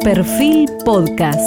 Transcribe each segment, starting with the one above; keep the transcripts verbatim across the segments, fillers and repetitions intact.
Perfil Podcast.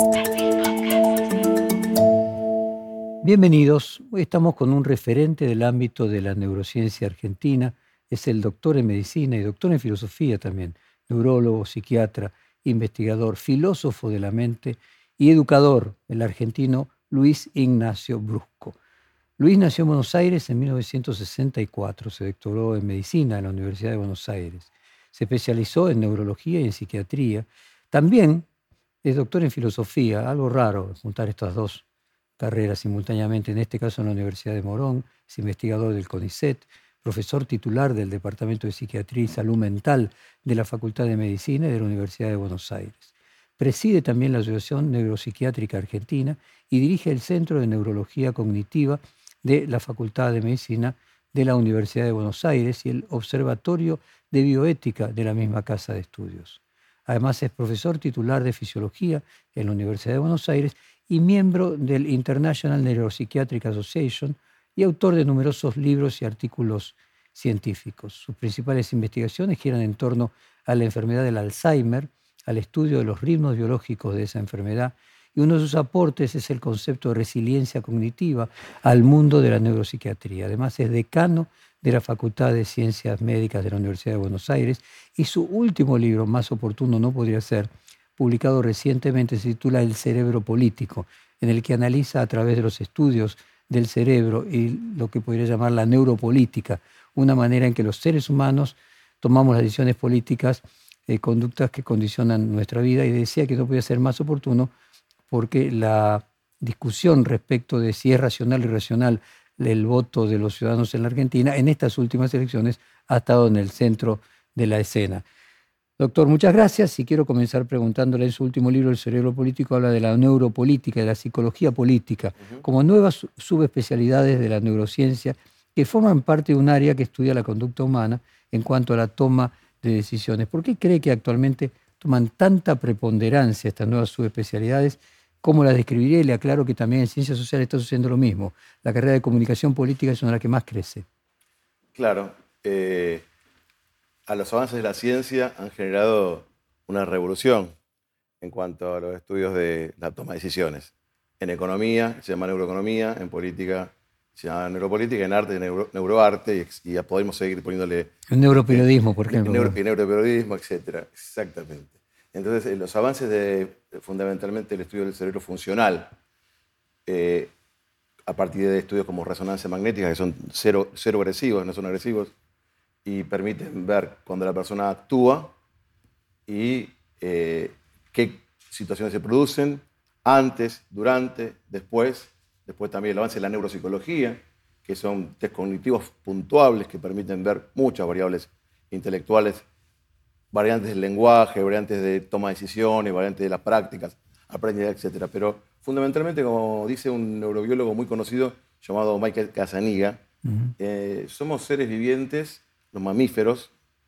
Bienvenidos. Hoy estamos con un referente del ámbito de la neurociencia argentina. Es el doctor en medicina y doctor en filosofía también, neurólogo, psiquiatra, investigador, filósofo de la mente y educador, el argentino Luis Ignacio Brusco. Luis nació en Buenos Aires en mil novecientos sesenta y cuatro, se doctoró en medicina en la Universidad de Buenos Aires, se especializó en neurología y en psiquiatría. También es doctor en filosofía, algo raro juntar estas dos carreras simultáneamente, en este caso en la Universidad de Morón, es investigador del CONICET, profesor titular del Departamento de Psiquiatría y Salud Mental de la Facultad de Medicina y de la Universidad de Buenos Aires. Preside también la Asociación Neuropsiquiátrica Argentina y dirige el Centro de Neurología Cognitiva de la Facultad de Medicina de la Universidad de Buenos Aires y el Observatorio de Bioética de la misma Casa de Estudios. Además es profesor titular de Fisiología en la Universidad de Buenos Aires y miembro del International Neuropsychiatric Association y autor de numerosos libros y artículos científicos. Sus principales investigaciones giran en torno a la enfermedad del Alzheimer, al estudio de los ritmos biológicos de esa enfermedad, y uno de sus aportes es el concepto de resiliencia cognitiva al mundo de la neuropsiquiatría. Además es decano de la Facultad de Ciencias Médicas de la Universidad de Buenos Aires y su último libro, más oportuno no podría ser, publicado recientemente, se titula El cerebro político, en el que analiza a través de los estudios del cerebro y lo que podría llamar la neuropolítica, una manera en que los seres humanos tomamos las decisiones políticas, eh, conductas que condicionan nuestra vida, y decía que no podía ser más oportuno porque la discusión respecto de si es racional o irracional el voto de los ciudadanos en la Argentina, en estas últimas elecciones ha estado en el centro de la escena. Doctor, muchas gracias y quiero comenzar preguntándole, en su último libro, El cerebro político, habla de la neuropolítica, de la psicología política, uh-huh. como nuevas subespecialidades de la neurociencia que forman parte de un área que estudia la conducta humana en cuanto a la toma de decisiones. ¿Por qué cree que actualmente toman tanta preponderancia estas nuevas subespecialidades? ¿Cómo las describiría? Y le aclaro que también en ciencias sociales está sucediendo lo mismo. La carrera de comunicación política es una de las que más crece. Claro. Eh... A los avances de la ciencia han generado una revolución en cuanto a los estudios de la toma de decisiones. En economía se llama neuroeconomía, en política se llama neuropolítica, en arte neuro, neuroarte, y, y ya podemos seguir poniéndole... El neuroperiodismo, por ejemplo. Neuro, el neuroperiodismo, etcétera. Exactamente. Entonces, los avances de, fundamentalmente, el estudio del cerebro funcional, eh, a partir de estudios como resonancia magnética, que son cero, cero agresivos, no son agresivos, y permiten ver cuando la persona actúa y eh, qué situaciones se producen antes, durante, después. Después también el avance de la neuropsicología, que son test cognitivos puntuables que permiten ver muchas variables intelectuales, variantes del lenguaje, variantes de toma de decisiones, variantes de las prácticas, aprendizaje, etcétera. Pero fundamentalmente, como dice un neurobiólogo muy conocido llamado Michael Casaniga, uh-huh. eh, somos seres vivientes. Los mamíferos,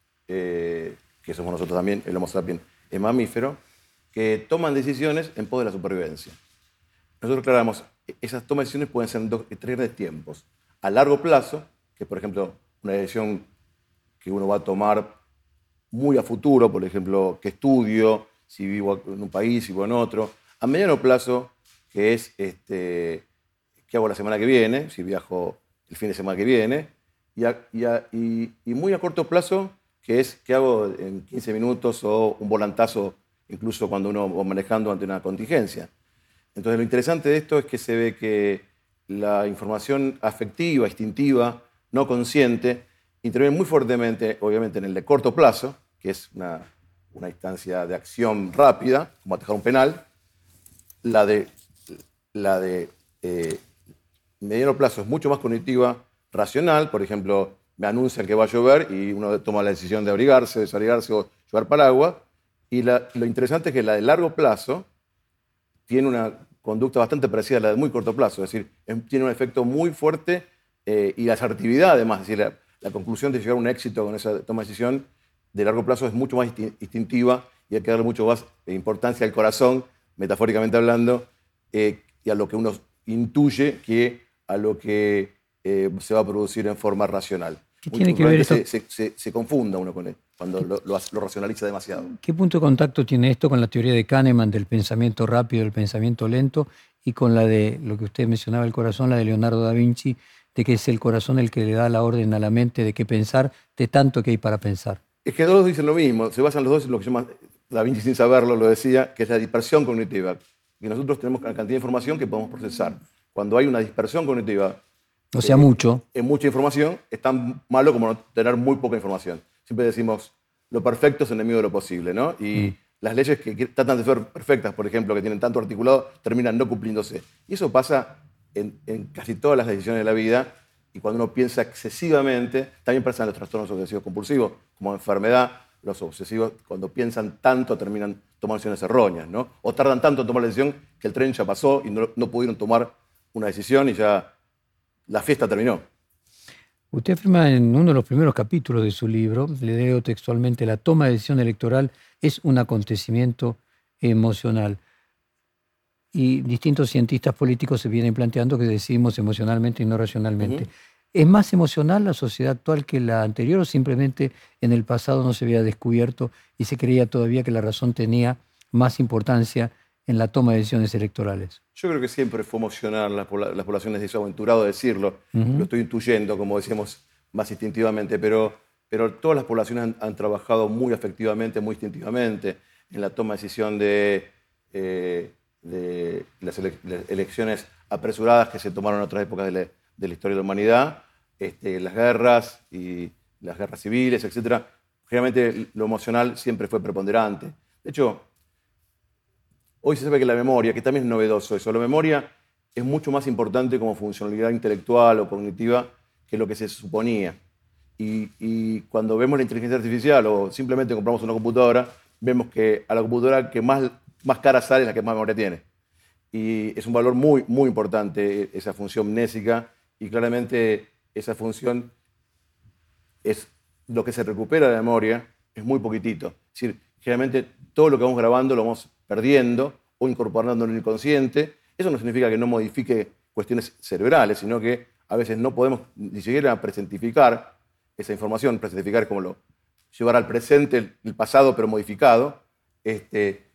eh, que somos nosotros también, el Homo sapiens es mamífero, que toman decisiones en pos de la supervivencia. Nosotros aclaramos, esas tomas de decisiones pueden ser en dos, tres grandes tiempos. A largo plazo, que por ejemplo, una decisión que uno va a tomar muy a futuro, por ejemplo, qué estudio, si vivo en un país, si vivo en otro. A mediano plazo, que es este, qué hago la semana que viene, si viajo el fin de semana que viene. Y, a, y, a, y, y muy a corto plazo, que es qué hago en quince minutos o un volantazo, incluso cuando uno va manejando ante una contingencia. Entonces, lo interesante de esto es que se ve que la información afectiva, instintiva, no consciente, interviene muy fuertemente, obviamente, en el de corto plazo, que es una, una instancia de acción rápida, como atajar un penal. La de, la de eh, mediano plazo es mucho más cognitiva, racional. Por ejemplo, me anuncian que va a llover y uno toma la decisión de abrigarse, desabrigarse o llevar paraguas. Y la, lo interesante es que la de largo plazo tiene una conducta bastante parecida a la de muy corto plazo, es decir, es, tiene un efecto muy fuerte eh, y la asertividad, además, es decir, la, la conclusión de llegar a un éxito con esa toma de decisión de largo plazo es mucho más instintiva y hay que darle mucho más importancia al corazón, metafóricamente hablando, eh, y a lo que uno intuye que a lo que eh, se va a producir en forma racional. ¿Qué tiene que ver esto? Se, se, se, se confunda uno con él. cuando lo, lo, lo racionaliza demasiado. ¿Qué punto de contacto tiene esto con la teoría de Kahneman del pensamiento rápido, del pensamiento lento, y con la de lo que usted mencionaba, el corazón, la de Leonardo da Vinci, de que es el corazón el que le da la orden a la mente de qué pensar, de tanto que hay para pensar? Es que todos dicen lo mismo, se basan los dos en lo que se llama, Da Vinci sin saberlo lo decía, que es la dispersión cognitiva. Y nosotros tenemos una cantidad de información que podemos procesar. Cuando hay una dispersión cognitiva, O sea, eh, mucho. en mucha información, es tan malo como no tener muy poca información. Siempre decimos, lo perfecto es enemigo de lo posible, ¿no? Y mm. las leyes que, que tratan de ser perfectas, por ejemplo, que tienen tanto articulado, terminan no cumpliéndose. Y eso pasa en, en casi todas las decisiones de la vida. Y cuando uno piensa excesivamente, también pasan los trastornos obsesivos compulsivos, como enfermedad. Los obsesivos, cuando piensan tanto, terminan tomando decisiones erróneas, ¿no? O tardan tanto en tomar la decisión que el tren ya pasó y no, no pudieron tomar una decisión y ya la fiesta terminó. Usted afirma en uno de los primeros capítulos de su libro, le leo textualmente, la toma de decisión electoral es un acontecimiento emocional. Y distintos cientistas políticos se vienen planteando que decidimos emocionalmente y no racionalmente. Uh-huh. ¿Es más emocional la sociedad actual que la anterior o simplemente en el pasado no se había descubierto y se creía todavía que la razón tenía más importancia en la toma de decisiones electorales? Yo creo que siempre fue emocional, las, las poblaciones de desaventurado decirlo, uh-huh. Lo estoy intuyendo, como decíamos, más instintivamente, pero, pero todas las poblaciones han, han trabajado muy afectivamente, muy instintivamente en la toma de decisión de, eh, de las, ele las elecciones apresuradas que se tomaron en otras épocas de la, de la historia de la humanidad, este, las guerras y las guerras civiles, etcétera. Generalmente lo emocional siempre fue preponderante. De hecho, hoy se sabe que la memoria, que también es novedoso eso, la memoria es mucho más importante como funcionalidad intelectual o cognitiva que lo que se suponía. Y, y cuando vemos la inteligencia artificial o simplemente compramos una computadora, vemos que a la computadora que más, más cara sale es la que más memoria tiene. Y es un valor muy, muy importante esa función mnésica y claramente esa función es lo que se recupera de la memoria, es muy poquitito. Es decir, generalmente todo lo que vamos grabando lo vamos perdiendo o incorporando en el inconsciente. Eso no significa que no modifique cuestiones cerebrales, sino que a veces no podemos ni siquiera presentificar esa información. Presentificar es como lo, llevar al presente el pasado pero modificado. Este,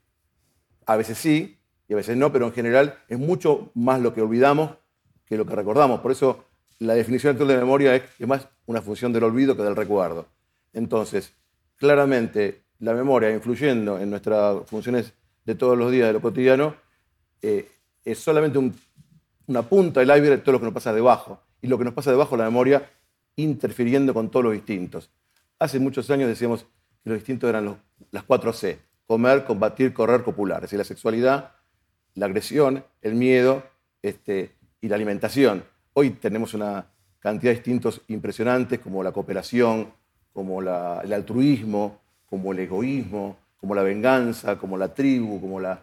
a veces sí y a veces no, pero en general es mucho más lo que olvidamos que lo que recordamos. Por eso la definición actual de memoria es, es más una función del olvido que del recuerdo. Entonces, claramente la memoria influyendo en nuestras funciones de todos los días, de lo cotidiano, eh, es solamente un, una punta del iceberg de todo lo que nos pasa debajo. Y lo que nos pasa debajo, la memoria, interfiriendo con todos los instintos. Hace muchos años decíamos que los instintos eran los, las cuatro C. Comer, combatir, correr, copular. Es decir, la sexualidad, la agresión, el miedo este, y la alimentación. Hoy tenemos una cantidad de instintos impresionantes como la cooperación, como la, el altruismo, como el egoísmo, como la venganza, como la tribu, como la,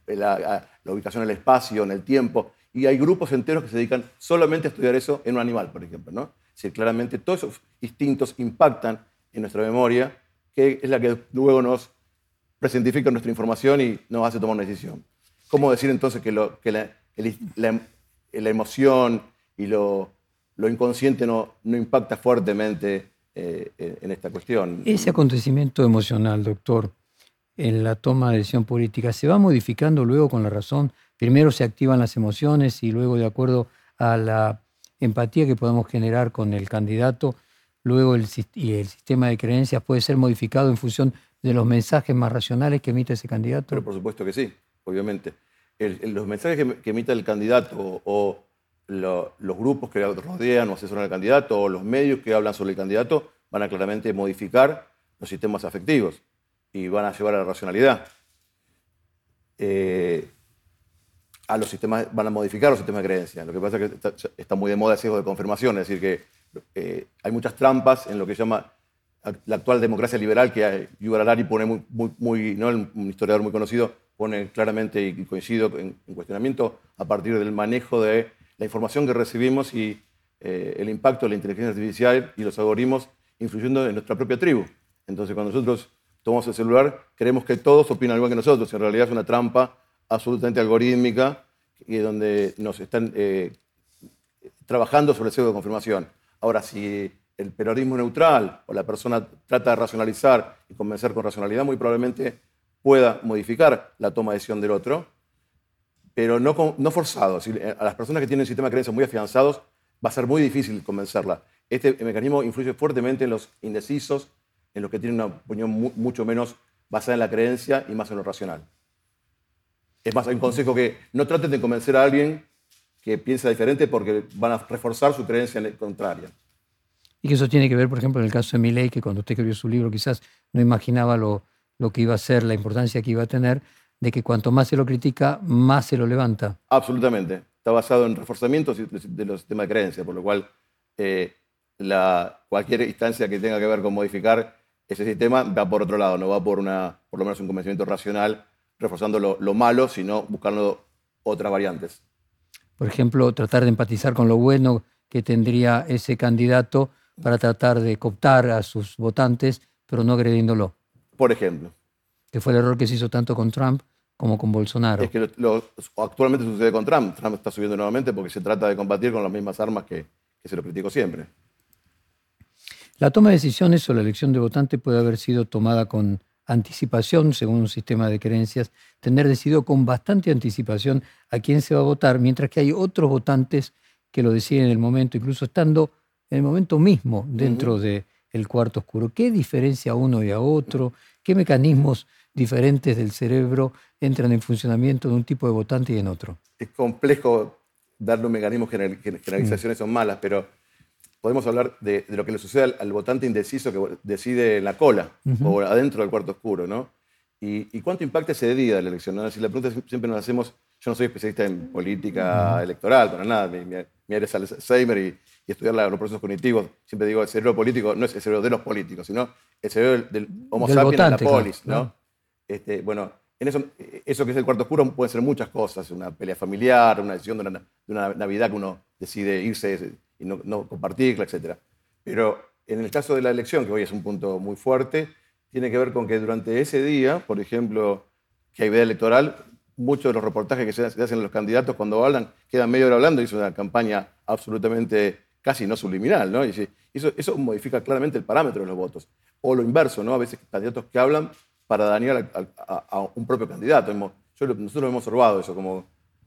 la, la ubicación en el espacio, en el tiempo. Y hay grupos enteros que se dedican solamente a estudiar eso en un animal, por ejemplo, ¿no? Es decir, claramente todos esos instintos impactan en nuestra memoria, que es la que luego nos presentifica nuestra información y nos hace tomar una decisión. ¿Cómo decir entonces que, lo, que la, el, la, la emoción y lo, lo inconsciente no, no impacta fuertemente eh, en esta cuestión? Ese acontecimiento emocional, doctor, en la toma de decisión política, ¿se va modificando luego con la razón? Primero se activan las emociones y luego, de acuerdo a la empatía que podemos generar con el candidato, luego el, y el sistema de creencias puede ser modificado en función de los mensajes más racionales que emite ese candidato. Pero por supuesto que sí, obviamente. El, el, los mensajes que, que emite el candidato o, o lo, los grupos que rodean o asesoran al candidato o los medios que hablan sobre el candidato van a claramente modificar los sistemas afectivos y van a llevar a la racionalidad. Eh, a los sistemas, van a modificar los sistemas de creencias. Lo que pasa es que está, está muy de moda el sesgo de confirmación, es decir, que eh, hay muchas trampas en lo que se llama la actual democracia liberal, que Yuval Harari pone muy, muy, muy ¿no? un historiador muy conocido, pone claramente y coincido en, en cuestionamiento a partir del manejo de la información que recibimos y eh, el impacto de la inteligencia artificial y los algoritmos influyendo en nuestra propia tribu. Entonces, cuando nosotros tomamos el celular, creemos que todos opinan igual que nosotros. En realidad es una trampa absolutamente algorítmica y donde nos están eh, trabajando sobre el sesgo de confirmación. Ahora, si el peronismo neutral o la persona trata de racionalizar y convencer con racionalidad, muy probablemente pueda modificar la toma de decisión del otro, pero no, no forzado. Es decir, a las personas que tienen un sistema de creencias muy afianzados va a ser muy difícil convencerla. Este mecanismo influye fuertemente en los indecisos, en los que tienen una opinión mu mucho menos basada en la creencia y más en lo racional. Es más, hay un consejo que no traten de convencer a alguien que piensa diferente porque van a reforzar su creencia contraria. Y que eso tiene que ver, por ejemplo, en el caso de Milei, que cuando usted escribió su libro quizás no imaginaba lo, lo que iba a ser, la importancia que iba a tener, de que cuanto más se lo critica, más se lo levanta. Absolutamente. Está basado en reforzamientos de los sistemas de creencia, por lo cual eh, la, cualquier instancia que tenga que ver con modificar ese sistema va por otro lado, no va por, una, por lo menos un convencimiento racional, reforzando lo, lo malo, sino buscando otras variantes. Por ejemplo, tratar de empatizar con lo bueno que tendría ese candidato para tratar de cooptar a sus votantes, pero no agrediéndolo. Por ejemplo. Que fue el error que se hizo tanto con Trump como con Bolsonaro. Es que lo, lo, actualmente sucede con Trump. Trump está subiendo nuevamente porque se trata de combatir con las mismas armas que, que se lo criticó siempre. La toma de decisiones o la elección de votante puede haber sido tomada con anticipación, según un sistema de creencias, tener decidido con bastante anticipación a quién se va a votar, mientras que hay otros votantes que lo deciden en el momento, incluso estando en el momento mismo dentro uh-huh. del cuarto oscuro. ¿Qué diferencia a uno y a otro? ¿Qué mecanismos diferentes del cerebro entran en funcionamiento de un tipo de votante y en otro? Es complejo darle un mecanismo, generalizaciones uh-huh. son malas, pero podemos hablar de, de lo que le sucede al, al votante indeciso que decide en la cola uh-huh. o adentro del cuarto oscuro, ¿no? Y, y cuánto impacta ese día de la elección, ¿no? Si la pregunta siempre nos hacemos, yo no soy especialista en política uh-huh. electoral, para nada, mi, mi, mi área es Alzheimer y, y estudiar la, los procesos cognitivos, siempre digo, el cerebro político no es el cerebro de los políticos, sino el cerebro del, del Homo del sapiens votante, en la polis, claro. ¿no? Este, bueno, en eso, eso que es el cuarto oscuro pueden ser muchas cosas, una pelea familiar, una decisión de una, de una Navidad que uno decide irse y no, no compartirla, etcétera. Pero en el caso de la elección, que hoy es un punto muy fuerte, tiene que ver con que durante ese día, por ejemplo, que hay veda electoral, muchos de los reportajes que se hacen los candidatos cuando hablan, quedan media hora hablando y es una campaña absolutamente casi no subliminal, ¿no? Y eso, eso modifica claramente el parámetro de los votos. O lo inverso, ¿no? A veces candidatos que hablan para dañar a, a, a un propio candidato. Yo, nosotros hemos observado eso como...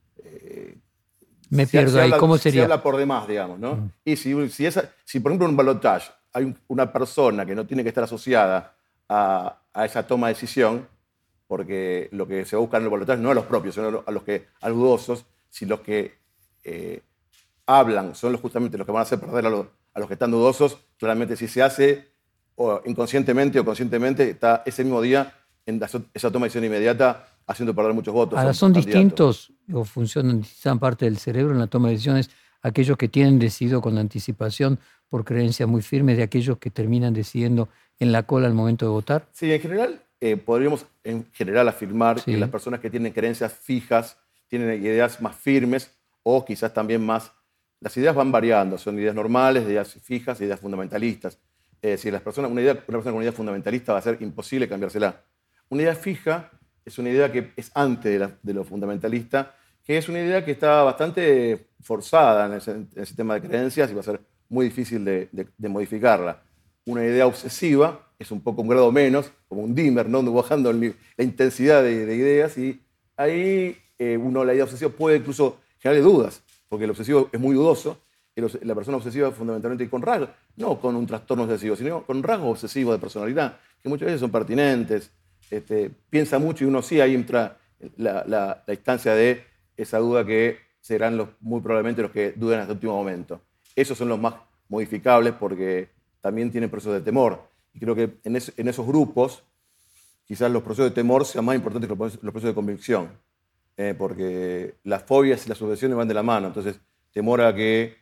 Eh, Me pierdo si ahí, habla, ¿cómo sería? Se habla por demás, digamos, ¿no? Uh-huh. Y si, si, esa, si, por ejemplo, en un balotaje hay un, una persona que no tiene que estar asociada a, a esa toma de decisión, porque lo que se busca en el balotaje no a los propios, sino a los, que, a los dudosos, si los que eh, hablan son los, justamente los que van a hacer perder a los, a los que están dudosos, claramente si se hace o inconscientemente o conscientemente, está ese mismo día en la, esa toma de decisión inmediata haciendo perder muchos votos. Ahora, ¿son distintos o funcionan distintas parte del cerebro en la toma de decisiones aquellos que tienen decidido con anticipación por creencias muy firmes de aquellos que terminan decidiendo en la cola al momento de votar? Sí, en general eh, podríamos en general afirmar sí. que las personas que tienen creencias fijas tienen ideas más firmes o quizás también más... Las ideas van variando, son ideas normales, ideas fijas, ideas fundamentalistas. Es decir, las personas, una, idea, una persona con una idea fundamentalista va a ser imposible cambiársela. Una idea fija es una idea que es antes de, la, de lo fundamentalista, que es una idea que está bastante forzada en el, en el sistema de creencias y va a ser muy difícil de, de, de modificarla. Una idea obsesiva es un poco un grado menos, como un dimmer, ¿no? Bajando el, la intensidad de, de ideas y ahí eh, uno, la idea obsesiva puede incluso generarle dudas, porque el obsesivo es muy dudoso y los, la persona obsesiva fundamentalmente con rasgos, no con un trastorno obsesivo, sino con rasgos obsesivos de personalidad, que muchas veces son pertinentes. Este, piensa mucho y uno sí, ahí entra la, la, la instancia de esa duda que serán los, muy probablemente los que duden hasta el último momento. Esos son los más modificables porque también tienen procesos de temor. Y creo que en, es, en esos grupos quizás los procesos de temor sean más importantes que los, los procesos de convicción. Eh, porque las fobias y las obsesiones van de la mano. Entonces, temor a que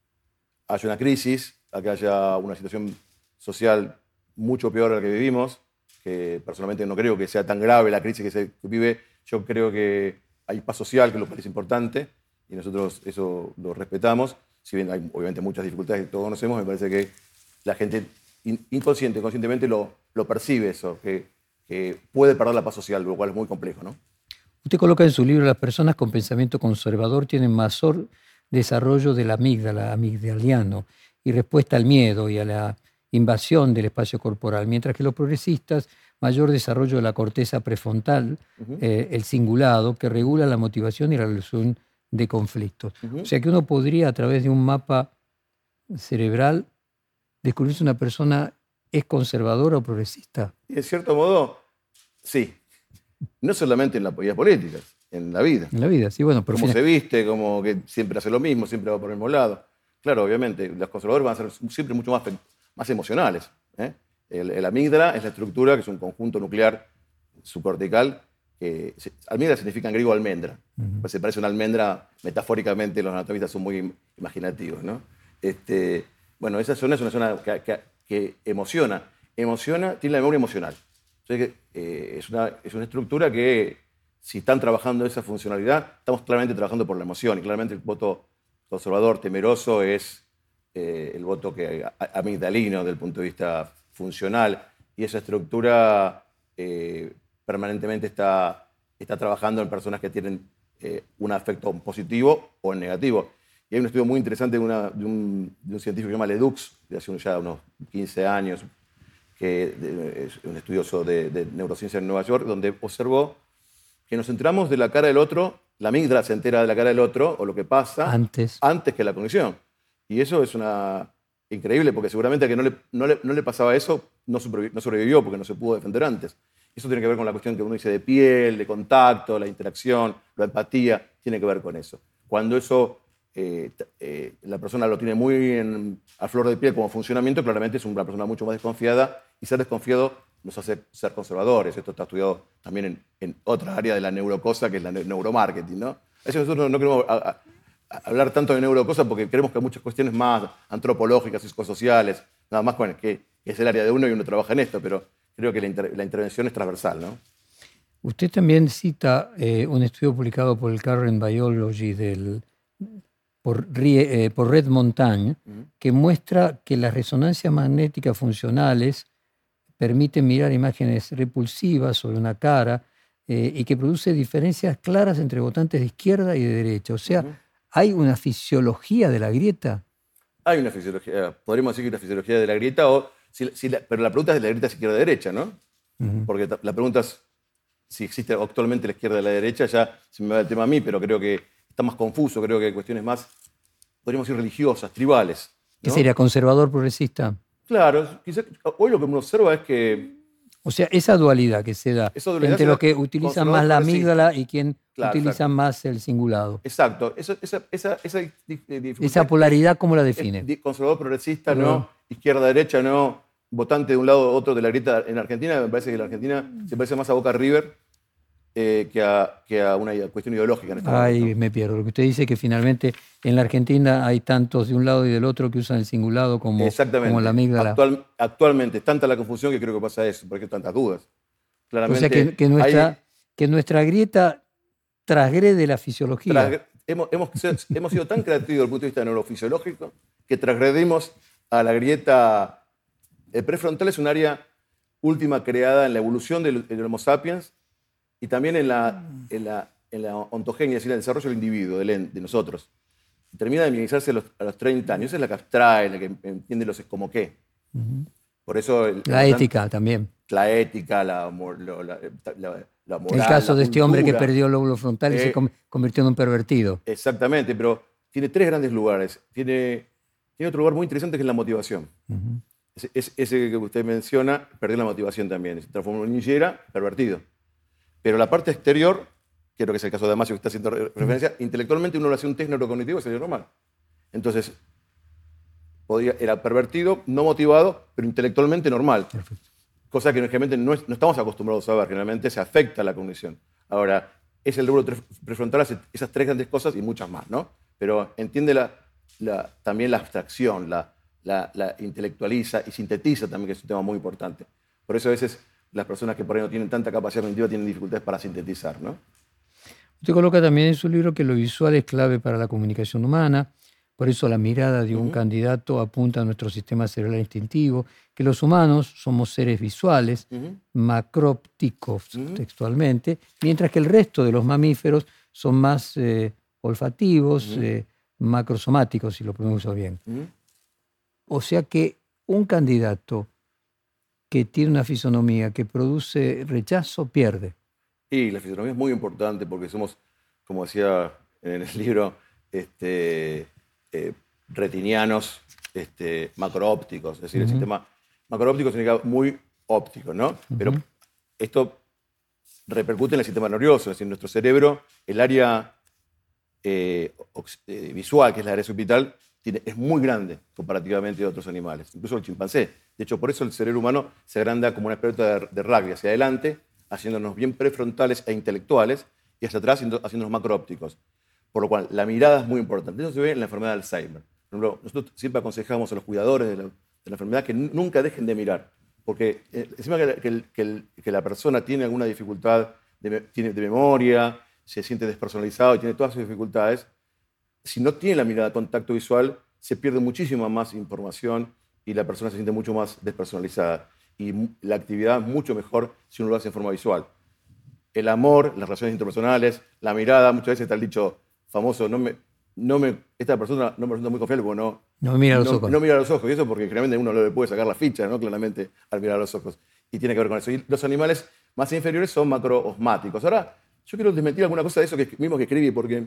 haya una crisis, a que haya una situación social mucho peor a la que vivimos, que personalmente no creo que sea tan grave la crisis que se vive. Yo creo que hay paz social, que es lo que es importante, y nosotros eso lo respetamos. Si bien hay obviamente muchas dificultades que todos conocemos, me parece que la gente inconsciente, conscientemente lo, lo percibe eso, que, que puede perder la paz social, lo cual es muy complejo, ¿no? Usted coloca en su libro, las personas con pensamiento conservador tienen mayor desarrollo de la amígdala, amigdaliano, y respuesta al miedo y a la invasión del espacio corporal, mientras que los progresistas, mayor desarrollo de la corteza prefrontal, Uh-huh. eh, el cingulado, que regula la motivación y la resolución de conflictos. Uh-huh. O sea que uno podría, a través de un mapa cerebral, descubrir si una persona es conservadora o progresista. Y de cierto modo, sí. No solamente en las políticas, en la vida. En la vida, sí, bueno. Pero cómo fina- se viste, como que siempre hace lo mismo, siempre va por el mismo lado. Claro, obviamente, los conservadores van a ser siempre mucho más, más emocionales. ¿eh? El, el amígdala es la estructura, que es un conjunto nuclear subcortical. Que, almígdala significa en griego almendra. Uh-huh. Pues se parece a una almendra, metafóricamente los anatomistas son muy imaginativos. ¿no? Este, bueno, esa zona es una zona que, que, que emociona. Emociona, tiene la memoria emocional. Entonces, eh, es, una, es una estructura que, si están trabajando esa funcionalidad, estamos claramente trabajando por la emoción. Y claramente el voto conservador, temeroso, es eh, el voto que, amigdalino desde el punto de vista funcional. Y esa estructura eh, permanentemente está, está trabajando en personas que tienen eh, un afecto positivo o en negativo. Y hay un estudio muy interesante de, una, de, un, de un científico que se llama Ledoux, de hace ya unos quince años, que es un estudioso de, de neurociencia en Nueva York, donde observó que nos enteramos de la cara del otro, la amígdala se entera de la cara del otro, o lo que pasa, antes. antes que la cognición. Y eso es una increíble, porque seguramente a que no le, no le, no le pasaba eso, no sobrevivió, no sobrevivió porque no se pudo defender antes. Eso tiene que ver con la cuestión que uno dice de piel, de contacto, la interacción, la empatía, tiene que ver con eso. Cuando eso eh, eh, la persona lo tiene muy en, a flor de piel como funcionamiento, claramente es una persona mucho más desconfiada, y ser desconfiado nos hace ser conservadores. Esto está estudiado también en, en otra área de la neurocosa, que es la neuromarketing, ¿no? A veces nosotros no queremos a, a, a hablar tanto de neurocosa porque creemos que hay muchas cuestiones más antropológicas y psicosociales, nada más bueno, que, que es el área de uno y uno trabaja en esto, pero creo que la, inter, la intervención es transversal, ¿no? Usted también cita eh, un estudio publicado por el Current Biology del, por, eh, por Red Montagne, uh-huh. que muestra que las resonancias magnéticas funcionales permiten mirar imágenes repulsivas sobre una cara eh, y que produce diferencias claras entre votantes de izquierda y de derecha. O sea, uh-huh. ¿hay una fisiología de la grieta? Hay una fisiología, podríamos decir que hay una fisiología de la grieta, o, si, si la, pero la pregunta es de la grieta es izquierda-derecha, ¿no? Uh-huh. Porque la pregunta es si existe actualmente la izquierda y la derecha, ya se me va el tema a mí, pero creo que está más confuso, creo que hay cuestiones más, podríamos decir, religiosas, tribales, ¿no? ¿Qué sería, conservador, progresista? Claro, quizá, hoy lo que uno observa es que... O sea, esa dualidad que se da entre los que utilizan más la amígdala y quien claro, utiliza exacto. más el cingulado. Exacto. Esa, esa, esa, esa, esa polaridad, ¿cómo la define? Conservador, progresista, no. no. Izquierda, derecha, no. Votante de un lado u otro de la grieta. En Argentina, me parece que la Argentina se parece más a Boca River eh, que, a, que a una cuestión ideológica. En este Ay, momento. me pierdo. Lo que usted dice es que finalmente en la Argentina hay tantos de un lado y del otro que usan el cingulado como, como la amígdala. Actual, actualmente es tanta la confusión que creo que pasa eso, porque hay tantas dudas. Claramente, o sea que, que, nuestra, hay, que nuestra grieta transgrede la fisiología. Trasgre, hemos, hemos, hemos sido tan creativos desde el punto de vista neurofisiológico que transgredimos a la grieta. El prefrontal es un área última creada en la evolución del, del Homo sapiens y también en la, en la, en la ontogenia, es decir, en el desarrollo del individuo, de, de nosotros. Termina de mimetizarse a los, a los treinta años. Esa es la que abstrae, la que entiende los como qué. Uh-huh. Por eso... El, la el, ética también. La ética, la, la, la, la, la moral, el caso la de este cultura. hombre que perdió el lóbulo frontal eh, y se convirtió en un pervertido. Exactamente, pero tiene tres grandes lugares. Tiene, tiene otro lugar muy interesante que es la motivación. Uh-huh. ese, ese, ese que usted menciona, perdió la motivación también. Se transformó en un niñera, pervertido. Pero la parte exterior, creo que es el caso de Damasio que está haciendo referencia, uh-huh. intelectualmente uno le hace un test neurocognitivo y salió normal. Entonces, podía, era pervertido, no motivado, pero intelectualmente normal. Perfecto. Cosa que generalmente no, es, no estamos acostumbrados a ver, generalmente se afecta la cognición. Ahora, es el lóbulo prefrontal, hace esas tres grandes cosas y muchas más, ¿no? Pero entiende la, la, también la abstracción, la, la, la intelectualiza y sintetiza también, que es un tema muy importante. Por eso a veces las personas que por ahí no tienen tanta capacidad cognitiva tienen dificultades para sintetizar, ¿no? Usted coloca también en su libro que lo visual es clave para la comunicación humana. Por eso la mirada de un uh-huh. candidato apunta a nuestro sistema cerebral instintivo, que los humanos somos seres visuales, uh-huh. macrópticos uh-huh. textualmente, mientras que el resto de los mamíferos son más eh, olfativos, uh-huh. eh, macrosomáticos, si lo pronuncio bien. Uh-huh. O sea que un candidato que tiene una fisonomía que produce rechazo pierde. Y la fisonomía es muy importante porque somos, como decía en el libro, este, eh, retinianos este, macroópticos. Es decir, uh-huh. el sistema macroóptico significa muy óptico, ¿no? Uh-huh. Pero esto repercute en el sistema nervioso. Es decir, en nuestro cerebro, el área eh, eh, visual, que es la área subital, tiene, es muy grande comparativamente a otros animales, incluso el chimpancé. De hecho, por eso el cerebro humano se agranda como una pelota de, de rugby hacia adelante, haciéndonos bien prefrontales e intelectuales, y hacia atrás haciéndonos macroópticos. Por lo cual, la mirada es muy importante. Eso se ve en la enfermedad de Alzheimer. Por ejemplo, nosotros siempre aconsejamos a los cuidadores de la, de la enfermedad que nunca dejen de mirar, porque eh, encima que, que, el, que, el, que la persona tiene alguna dificultad de, tiene de memoria, se siente despersonalizado y tiene todas sus dificultades, si no tiene la mirada de contacto visual, se pierde muchísima más información y la persona se siente mucho más despersonalizada. Y la actividad es mucho mejor si uno lo hace en forma visual. El amor, las relaciones interpersonales, la mirada, muchas veces está el dicho famoso, no me, no me, esta persona no me resulta muy confiable porque no, no me mira a los no, ojos. No mira a los ojos, y eso porque generalmente uno le puede sacar la ficha, ¿no? Claramente, al mirar a los ojos. Y tiene que ver con eso. Y los animales más inferiores son macroosmáticos. Ahora, yo quiero desmentir alguna cosa de eso que mismo que escribí, porque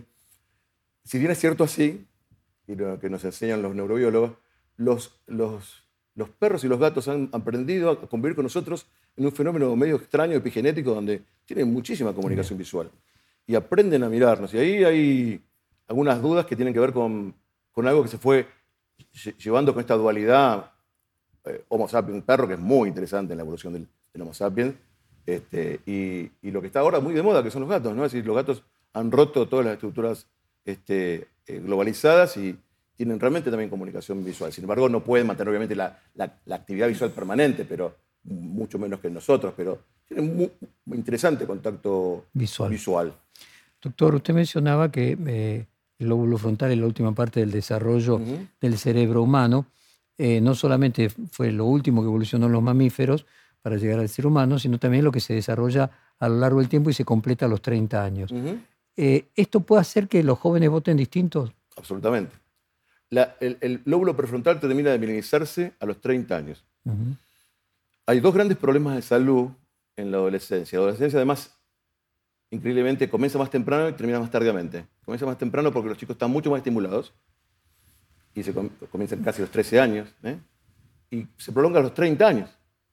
si bien es cierto así, y lo que nos enseñan los neurobiólogos, los, los, los perros y los gatos han aprendido a convivir con nosotros en un fenómeno medio extraño, epigenético, donde tienen muchísima comunicación Bien. visual. Y aprenden a mirarnos. Y ahí hay algunas dudas que tienen que ver con, con algo que se fue llevando con esta dualidad eh, Homo sapiens, un perro, que es muy interesante en la evolución del, del Homo sapiens, este, y, y lo que está ahora muy de moda, que son los gatos, ¿no? Es decir, los gatos han roto todas las estructuras este, eh, globalizadas y tienen realmente también comunicación visual. Sin embargo, no pueden mantener obviamente la, la, la actividad visual permanente, pero mucho menos que nosotros, pero tienen muy, muy interesante contacto visual. visual. Doctor, usted mencionaba que eh, el lóbulo frontal es la última parte del desarrollo uh-huh. del cerebro humano. Eh, no solamente fue lo último que evolucionó en los mamíferos para llegar al ser humano, sino también lo que se desarrolla a lo largo del tiempo y se completa a los treinta años. Uh-huh. eh, ¿Esto puede hacer que los jóvenes voten distintos? Absolutamente. La, el, el lóbulo prefrontal termina de mineralizarse a los treinta años. Uh-huh. Hay dos grandes problemas de salud en la adolescencia. La adolescencia, además, increíblemente, comienza más temprano y termina más tardíamente. Comienza más temprano porque los chicos están mucho más estimulados y se com- comienzan casi a los trece años, ¿eh? Y se prolonga a los treinta años,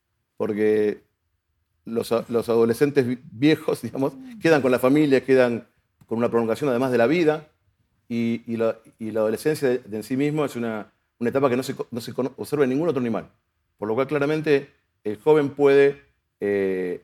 porque los, los adolescentes viejos, digamos, quedan con la familia, quedan con una prolongación además de la vida, y, y, la, y la adolescencia de, de en sí mismo es una, una etapa que no se, no se observa en ningún otro animal, por lo cual claramente el joven puede eh,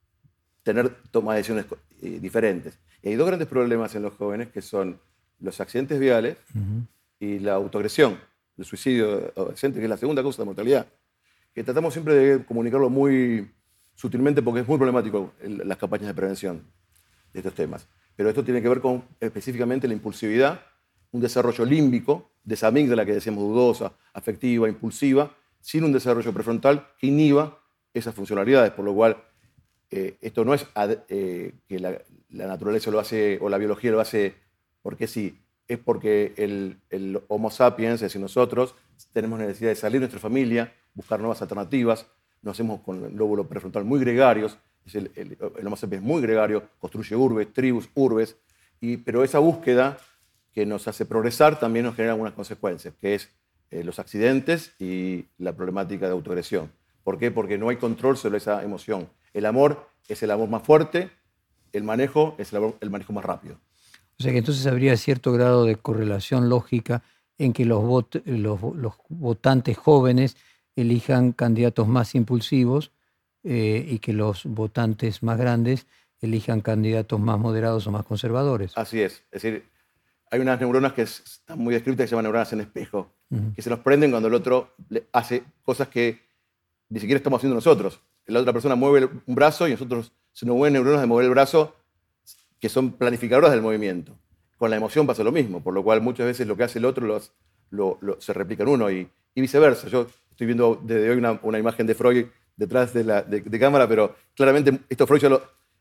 tener toma de decisiones eh, diferentes. Y hay dos grandes problemas en los jóvenes, que son los accidentes viales uh-huh. y la autoagresión, el suicidio adolescente, que es la segunda causa de mortalidad, que tratamos siempre de comunicarlo muy sutilmente porque es muy problemático el, las campañas de prevención de estos temas. Pero esto tiene que ver con específicamente la impulsividad, un desarrollo límbico, de esa amígdala que decíamos dudosa, afectiva, impulsiva, sin un desarrollo prefrontal que inhiba esas funcionalidades, por lo cual eh, esto no es ad, eh, que la, la naturaleza lo hace o la biología lo hace porque sí, es porque el, el Homo sapiens, es decir, nosotros, tenemos necesidad de salir de nuestra familia, buscar nuevas alternativas, nos hacemos con el lóbulo prefrontal muy gregarios, es el, el, el Homo sapiens muy gregario, construye urbes, tribus, urbes, y, pero esa búsqueda que nos hace progresar también nos genera algunas consecuencias, que es eh, los accidentes y la problemática de autoagresión. ¿Por qué? Porque no hay control sobre esa emoción. El amor es el amor más fuerte, el manejo es el, amor, el manejo más rápido. O sea que entonces habría cierto grado de correlación lógica en que los, vot- los, los votantes jóvenes elijan candidatos más impulsivos eh, y que los votantes más grandes elijan candidatos más moderados o más conservadores. Así es. Es decir, hay unas neuronas que están muy descritas que se llaman neuronas en espejo, uh-huh. que se nos prenden cuando el otro hace cosas que ni siquiera estamos haciendo nosotros. La otra persona mueve un brazo y nosotros se nos mueven neuronas de mover el brazo que son planificadoras del movimiento. Con la emoción pasa lo mismo, por lo cual muchas veces lo que hace el otro lo, lo, lo, se replica en uno y, y viceversa. Yo estoy viendo desde hoy una, una imagen de Freud detrás de, la, de, de cámara, pero claramente esto Freud ya lo,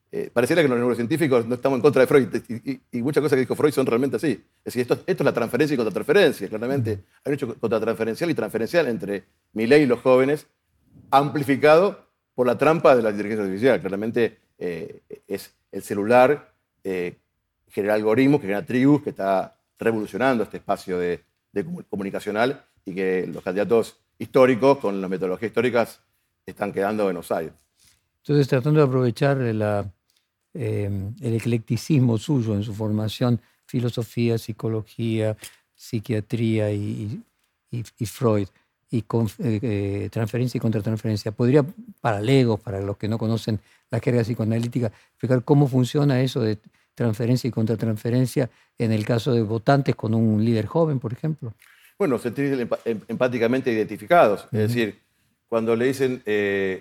eh, pareciera que los neurocientíficos no estamos en contra de Freud, y, y, y muchas cosas que dijo Freud son realmente así. Es decir, esto, esto es la transferencia y contratransferencia. Claramente hay un hecho contratransferencial y transferencial entre Milei y los jóvenes, amplificado por la trampa de la inteligencia artificial. Claramente eh, es el celular eh, genera algoritmos, que genera tribus, que está revolucionando este espacio de, de comunicacional, y que los candidatos históricos, con las metodologías históricas, están quedando en offside. Entonces, tratando de aprovechar la, eh, el eclecticismo suyo en su formación, filosofía, psicología, psiquiatría y, y, y Freud, y con, eh, eh, transferencia y contratransferencia, ¿podría, para legos, para los que no conocen la jerga psicoanalítica, explicar cómo funciona eso de transferencia y contratransferencia en el caso de votantes con un líder joven, por ejemplo? Bueno, sentirse empáticamente identificados. Uh-huh. Es decir, cuando le dicen, eh,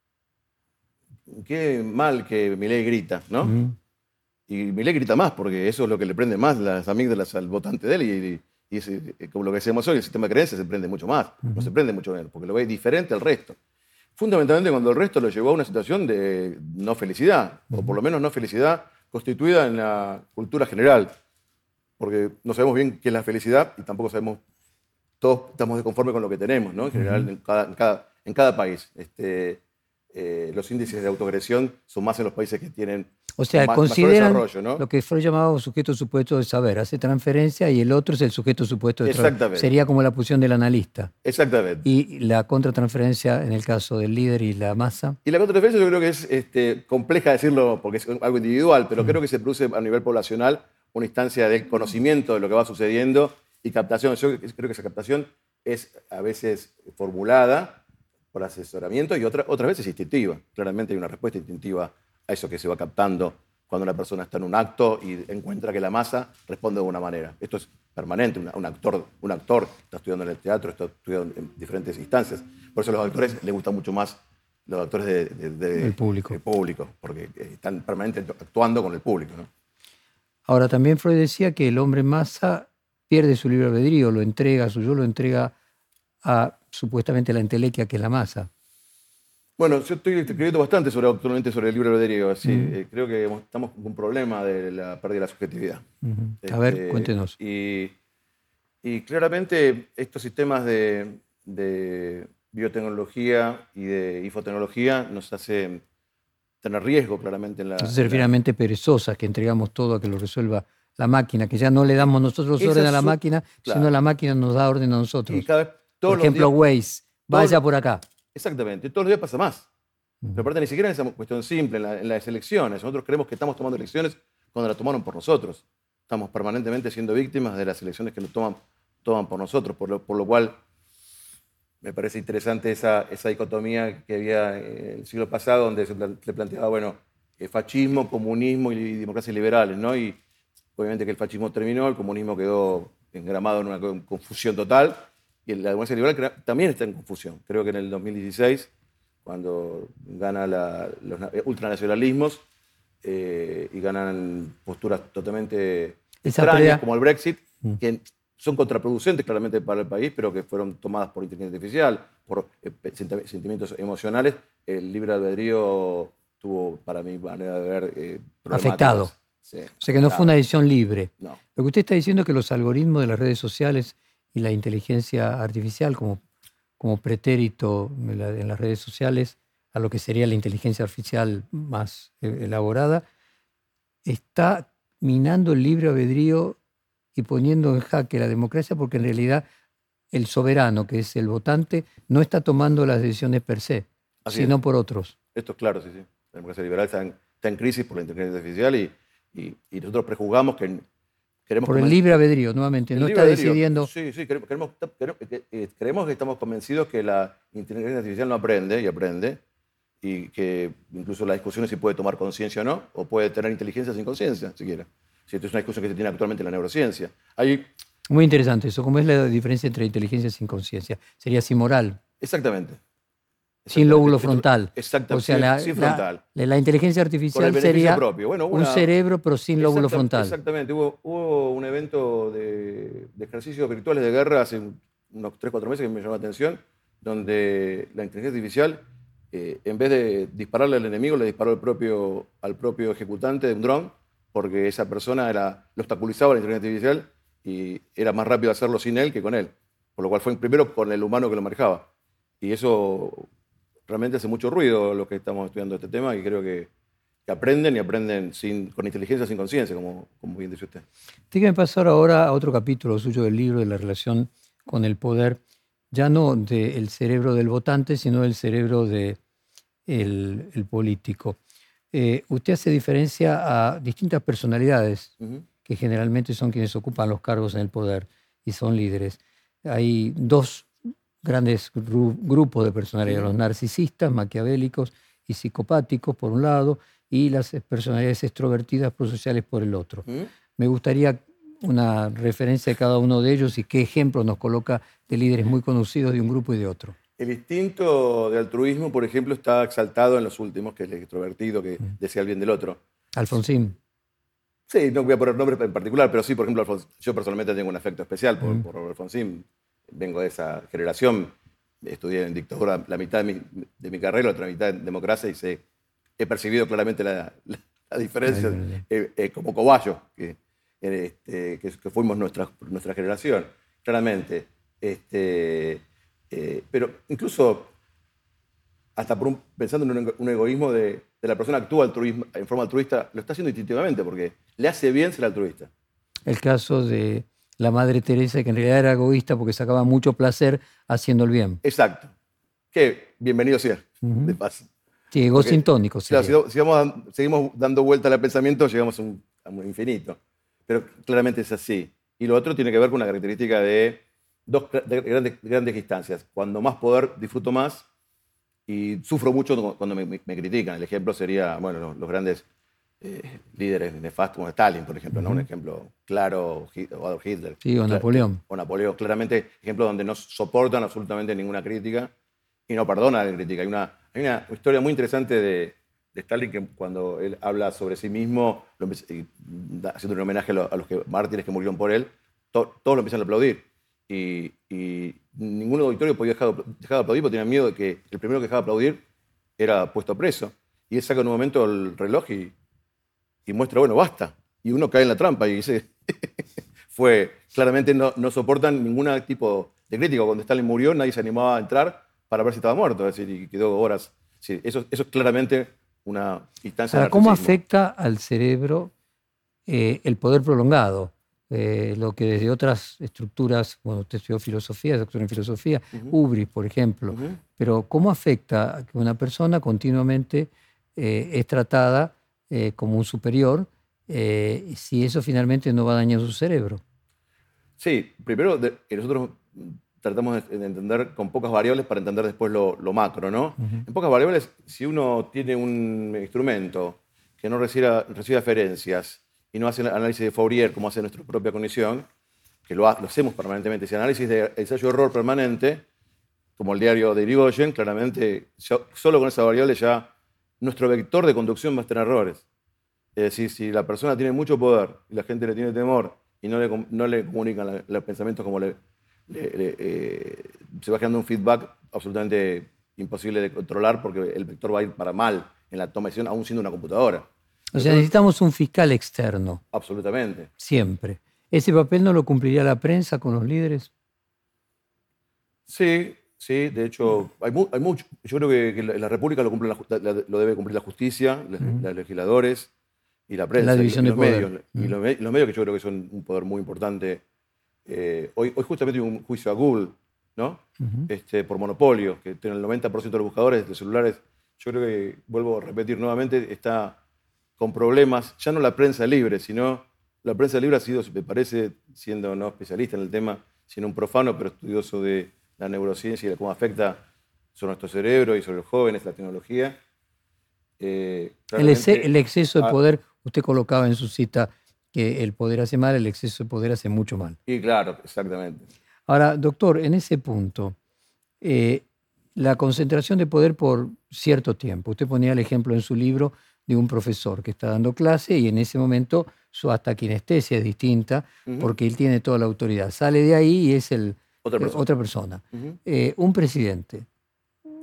qué mal que Milei grita, ¿no? Uh-huh. Y Milei grita más, porque eso es lo que le prende más las amígdalas al votante de él, y, y es, como lo que decíamos hoy, el sistema de creencias se prende mucho más, uh-huh. no se prende mucho menos, porque lo ve diferente al resto. Fundamentalmente cuando el resto lo llevó a una situación de no felicidad, uh-huh. o por lo menos no felicidad constituida en la cultura general, porque no sabemos bien qué es la felicidad y tampoco sabemos, todos estamos desconformes con lo que tenemos, ¿no? En general, uh-huh. en, cada, en, cada, en cada país. Este, eh, los índices de autoagresión son más en los países que tienen o sea, más, consideran mayor desarrollo, ¿no? Lo que Freud llamaba sujeto supuesto de saber, hace transferencia y el otro es el sujeto supuesto de saber. Sería como la posición del analista. Exactamente. Y la contratransferencia en el caso del líder y la masa. Y la contratransferencia yo creo que es este, compleja decirlo porque es algo individual, pero uh-huh. creo que se produce a nivel poblacional una instancia de conocimiento de lo que va sucediendo y captación. Yo creo que esa captación es a veces formulada por asesoramiento y otra, otras veces instintiva. Claramente hay una respuesta instintiva a eso que se va captando cuando una persona está en un acto y encuentra que la masa responde de una manera. Esto es permanente. Una, un, actor, un actor está estudiando en el teatro, está estudiando en diferentes instancias. Por eso a los actores les gustan mucho más los actores de, de, de, el público. De público, porque están permanentemente actuando con el público, ¿no? Ahora, también Freud decía que el hombre masa pierde su libre albedrío, lo entrega, su yo lo entrega a supuestamente la entelequia, que es la masa. Bueno, yo estoy escribiendo bastante sobre, actualmente sobre el libre albedrío. Así, uh-huh. eh, creo que estamos con un problema de la pérdida de la subjetividad. Uh-huh. A este, ver, cuéntenos. Y, y claramente estos sistemas de, de biotecnología y de infotecnología nos hacen tener riesgo claramente en la... Entonces se refiere a mente perezosa, que entregamos todo a que lo resuelva la máquina, que ya no le damos nosotros orden a la máquina, claro. sino la máquina nos da orden a nosotros. Y cada vez, por ejemplo, días, Waze, vaya todo, por acá. Exactamente, todos los días pasa más. Uh-huh. Pero aparte ni siquiera en esa cuestión simple, en, la, en las elecciones. Nosotros creemos que estamos tomando elecciones cuando las tomaron por nosotros. Estamos permanentemente siendo víctimas de las elecciones que nos toman, toman por nosotros, por lo, por lo cual me parece interesante esa, esa dicotomía que había en el siglo pasado, donde se le planteaba, bueno, fascismo, comunismo y democracias liberales, ¿no? Y obviamente que el fascismo terminó, el comunismo quedó engramado en una confusión total, y la democracia liberal también está en confusión. Creo que en el dos mil dieciséis, cuando gana la, los ultranacionalismos eh, y ganan posturas totalmente Esa extrañas, pelea. como el Brexit, mm. que son contraproducentes claramente para el país, pero que fueron tomadas por inteligencia artificial, por eh, sentimientos emocionales, el libre albedrío tuvo, para mi manera de ver, eh, afectado. Sí, o sea que no fue una decisión libre. No. Lo que usted está diciendo es que los algoritmos de las redes sociales y la inteligencia artificial como, como pretérito en, la, en las redes sociales a lo que sería la inteligencia artificial más eh, elaborada, está minando el libre albedrío y poniendo en jaque la democracia, porque en realidad el soberano, que es el votante, no está tomando las decisiones per se, Así sino es. por otros. Esto es claro, sí, sí. La democracia liberal está en, está en crisis por la inteligencia artificial y, y, y nosotros prejuzgamos que queremos... Por el libre albedrío, nuevamente, no está albedrío. decidiendo... Sí, sí, queremos, queremos, creemos que estamos convencidos que la inteligencia artificial no aprende y aprende, y que incluso la discusión es si puede tomar conciencia o no, o puede tener inteligencia sin conciencia, siquiera. Si esto es una discusión que se tiene actualmente en la neurociencia. Hay... Muy interesante eso. ¿Cómo es la diferencia entre inteligencia sin conciencia? Sería así moral. Exactamente. Sin lóbulo frontal. Exactamente. O sea, la, sin frontal. La, la inteligencia artificial sería bueno, una, un cerebro, pero sin lóbulo frontal. Exactamente. Hubo, hubo un evento de, de ejercicios virtuales de guerra hace unos tres cuatro meses que me llamó la atención, donde la inteligencia artificial eh, en vez de dispararle al enemigo, le disparó al propio, al propio ejecutante de un dron, porque esa persona era, lo obstaculizaba la inteligencia artificial y era más rápido hacerlo sin él que con él. Por lo cual fue primero con el humano que lo manejaba. Y eso realmente hace mucho ruido los que estamos estudiando este tema y creo que, que aprenden y aprenden sin, con inteligencia, sin conciencia, como, como bien dice usted. Déjeme pasar ahora a otro capítulo suyo del libro, de la relación con el poder, ya no del cerebro del votante, sino del cerebro del de el político. Eh, usted hace diferencia a distintas personalidades uh-huh. que generalmente son quienes ocupan los cargos en el poder y son líderes. Hay dos grandes gru grupos de personalidades, uh-huh. los narcisistas, maquiavélicos y psicopáticos por un lado, y las personalidades extrovertidas prosociales por el otro. Uh-huh. Me gustaría una referencia de cada uno de ellos y qué ejemplo nos coloca de líderes muy conocidos de un grupo y de otro. El instinto de altruismo, por ejemplo, está exaltado en los últimos, que es el extrovertido, que mm. desea el bien del otro. Alfonsín. Sí, no voy a poner nombres en particular, pero sí, por ejemplo, Alfons yo personalmente tengo un afecto especial por, mm. por Alfonsín. Vengo de esa generación, estudié en dictadura la mitad de mi, de mi carrera, la otra mitad en democracia, y sé, he percibido claramente la, la, la diferencia eh, eh, como cobayo, que, este, que, que fuimos nuestra, nuestra generación, claramente. Este, Eh, pero incluso, hasta por un, pensando en un, un egoísmo de, de la persona que actúa altruismo, en forma altruista, lo está haciendo instintivamente porque le hace bien ser altruista. El caso de la Madre Teresa, que en realidad era egoísta porque sacaba mucho placer haciendo el bien. Exacto. Que bienvenido sea, uh-huh. de paso. Sí, egosintónico. Claro, si, si vamos, seguimos dando vuelta al pensamiento, llegamos a un, a un infinito. Pero claramente es así. Y lo otro tiene que ver con una característica de dos grandes, grandes instancias. Cuando más poder, disfruto más y sufro mucho cuando me, me, me critican. El ejemplo sería, bueno, los, los grandes eh, líderes nefastos como Stalin, por ejemplo, uh-huh. ¿no? Un ejemplo claro, o Adolf Hitler. Sí, o Napoleón. O Napoleón, claramente, ejemplos donde no soportan absolutamente ninguna crítica y no perdonan la crítica. Hay una, hay una historia muy interesante de, de Stalin que cuando él habla sobre sí mismo, lo, haciendo un homenaje a los, a los que, mártires que murieron por él, to, todos lo empiezan a aplaudir. Y, y ningún auditorio podía dejar, dejar de aplaudir porque tenían miedo de que el primero que dejaba de aplaudir era puesto preso. Y él saca en un momento el reloj y, y muestra, bueno, basta. Y uno cae en la trampa y dice, fue, claramente no, no soportan ningún tipo de crítica. Cuando Stalin murió nadie se animaba a entrar para ver si estaba muerto, es decir, y quedó horas. Sí, eso, eso es claramente una instancia de narcisismo. ¿Cómo afecta al cerebro eh, el poder prolongado? Eh, lo que desde otras estructuras, bueno, usted estudió filosofía, es doctor en filosofía, uh-huh. Ubris, por ejemplo, uh-huh. pero ¿cómo afecta a que una persona continuamente eh, es tratada eh, como un superior eh, si eso finalmente no va dañando su cerebro? Sí, primero de, nosotros tratamos de entender con pocas variables para entender después lo, lo macro, ¿no? Uh-huh. En pocas variables, si uno tiene un instrumento que no reciba, reciba referencias, y no hace análisis de Fourier como hace nuestra propia cognición, que lo, ha, lo hacemos permanentemente, ese análisis de ensayo-error permanente, como el diario de Irigoyen, claramente, ya, solo con esa variable ya nuestro vector de conducción va a tener errores. Es decir, si la persona tiene mucho poder y la gente le tiene temor y no le, no le comunican los pensamientos como le, le, le eh, se va generando un feedback absolutamente imposible de controlar porque el vector va a ir para mal en la toma de decisión, aún siendo una computadora. O sea, necesitamos un fiscal externo. Absolutamente. Siempre. ¿Ese papel no lo cumpliría la prensa con los líderes? Sí, sí. De hecho, hay, mu hay mucho. Yo creo que, que la, la República lo, cumple la, la, lo debe cumplir la justicia, los uh-huh. legisladores y la prensa. La división y, y de los poder. medios. Uh-huh. Y los, los medios que yo creo que son un poder muy importante. Eh, hoy, hoy justamente hubo un juicio a Google, ¿no? Uh-huh. este, por monopolio, que tiene el noventa por ciento de los buscadores de celulares. Yo creo que, vuelvo a repetir nuevamente, está con problemas, ya no la prensa libre, sino la prensa libre ha sido, me parece, siendo no especialista en el tema, sino un profano, pero estudioso de la neurociencia y de cómo afecta sobre nuestro cerebro y sobre los jóvenes, la tecnología. Eh, el, ex el exceso de poder, usted colocaba en su cita que el poder hace mal, el exceso de poder hace mucho mal. Y claro, exactamente. Ahora, doctor, en ese punto, eh, la concentración de poder por cierto tiempo, usted ponía el ejemplo en su libro de un profesor que está dando clase y en ese momento su hasta kinestesia es distinta uh-huh. porque él tiene toda la autoridad. Sale de ahí y es el, otra persona. Eh, otra persona. Uh-huh. eh, un presidente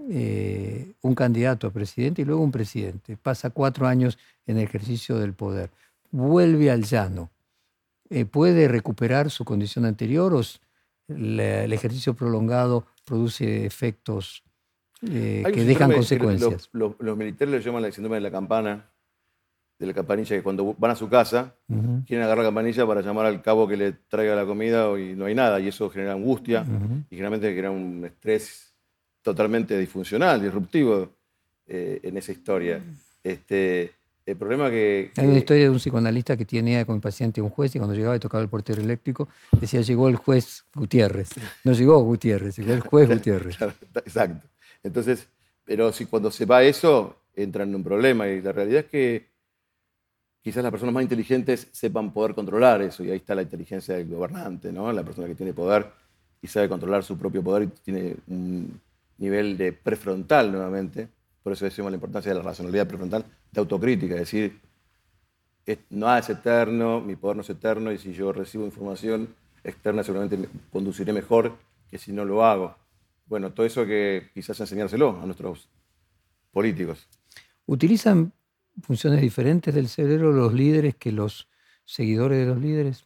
eh, un candidato a presidente y luego un presidente. Pasa cuatro años en el ejercicio del poder. Vuelve al llano. Eh, ¿Puede recuperar su condición anterior o la, el ejercicio prolongado produce efectos eh, que dejan consecuencias? Que los, los, los militares le llaman el síndrome de la campana, de la campanilla, que cuando van a su casa, uh-huh. quieren agarrar la campanilla para llamar al cabo que le traiga la comida y no hay nada, y eso genera angustia uh-huh. y generalmente genera un estrés totalmente disfuncional, disruptivo eh, en esa historia. Este, el problema que, que... Hay una historia de un psicoanalista que tenía como paciente un juez y cuando llegaba y tocaba el portero eléctrico decía, llegó el juez Gutiérrez. No llegó Gutiérrez, llegó el juez Gutiérrez. Exacto. Entonces, pero si cuando se va eso, entran en un problema y la realidad es que quizás las personas más inteligentes sepan poder controlar eso, y ahí está la inteligencia del gobernante, ¿no? La persona que tiene poder y sabe controlar su propio poder y tiene un nivel de prefrontal nuevamente, por eso decimos la importancia de la racionalidad prefrontal, de autocrítica, es decir, nada es eterno, mi poder no es eterno, y si yo recibo información externa seguramente me conduciré mejor que si no lo hago. Bueno, todo eso que quizás enseñárselo a nuestros políticos. ¿Utilizan funciones diferentes del cerebro los líderes que los seguidores de los líderes?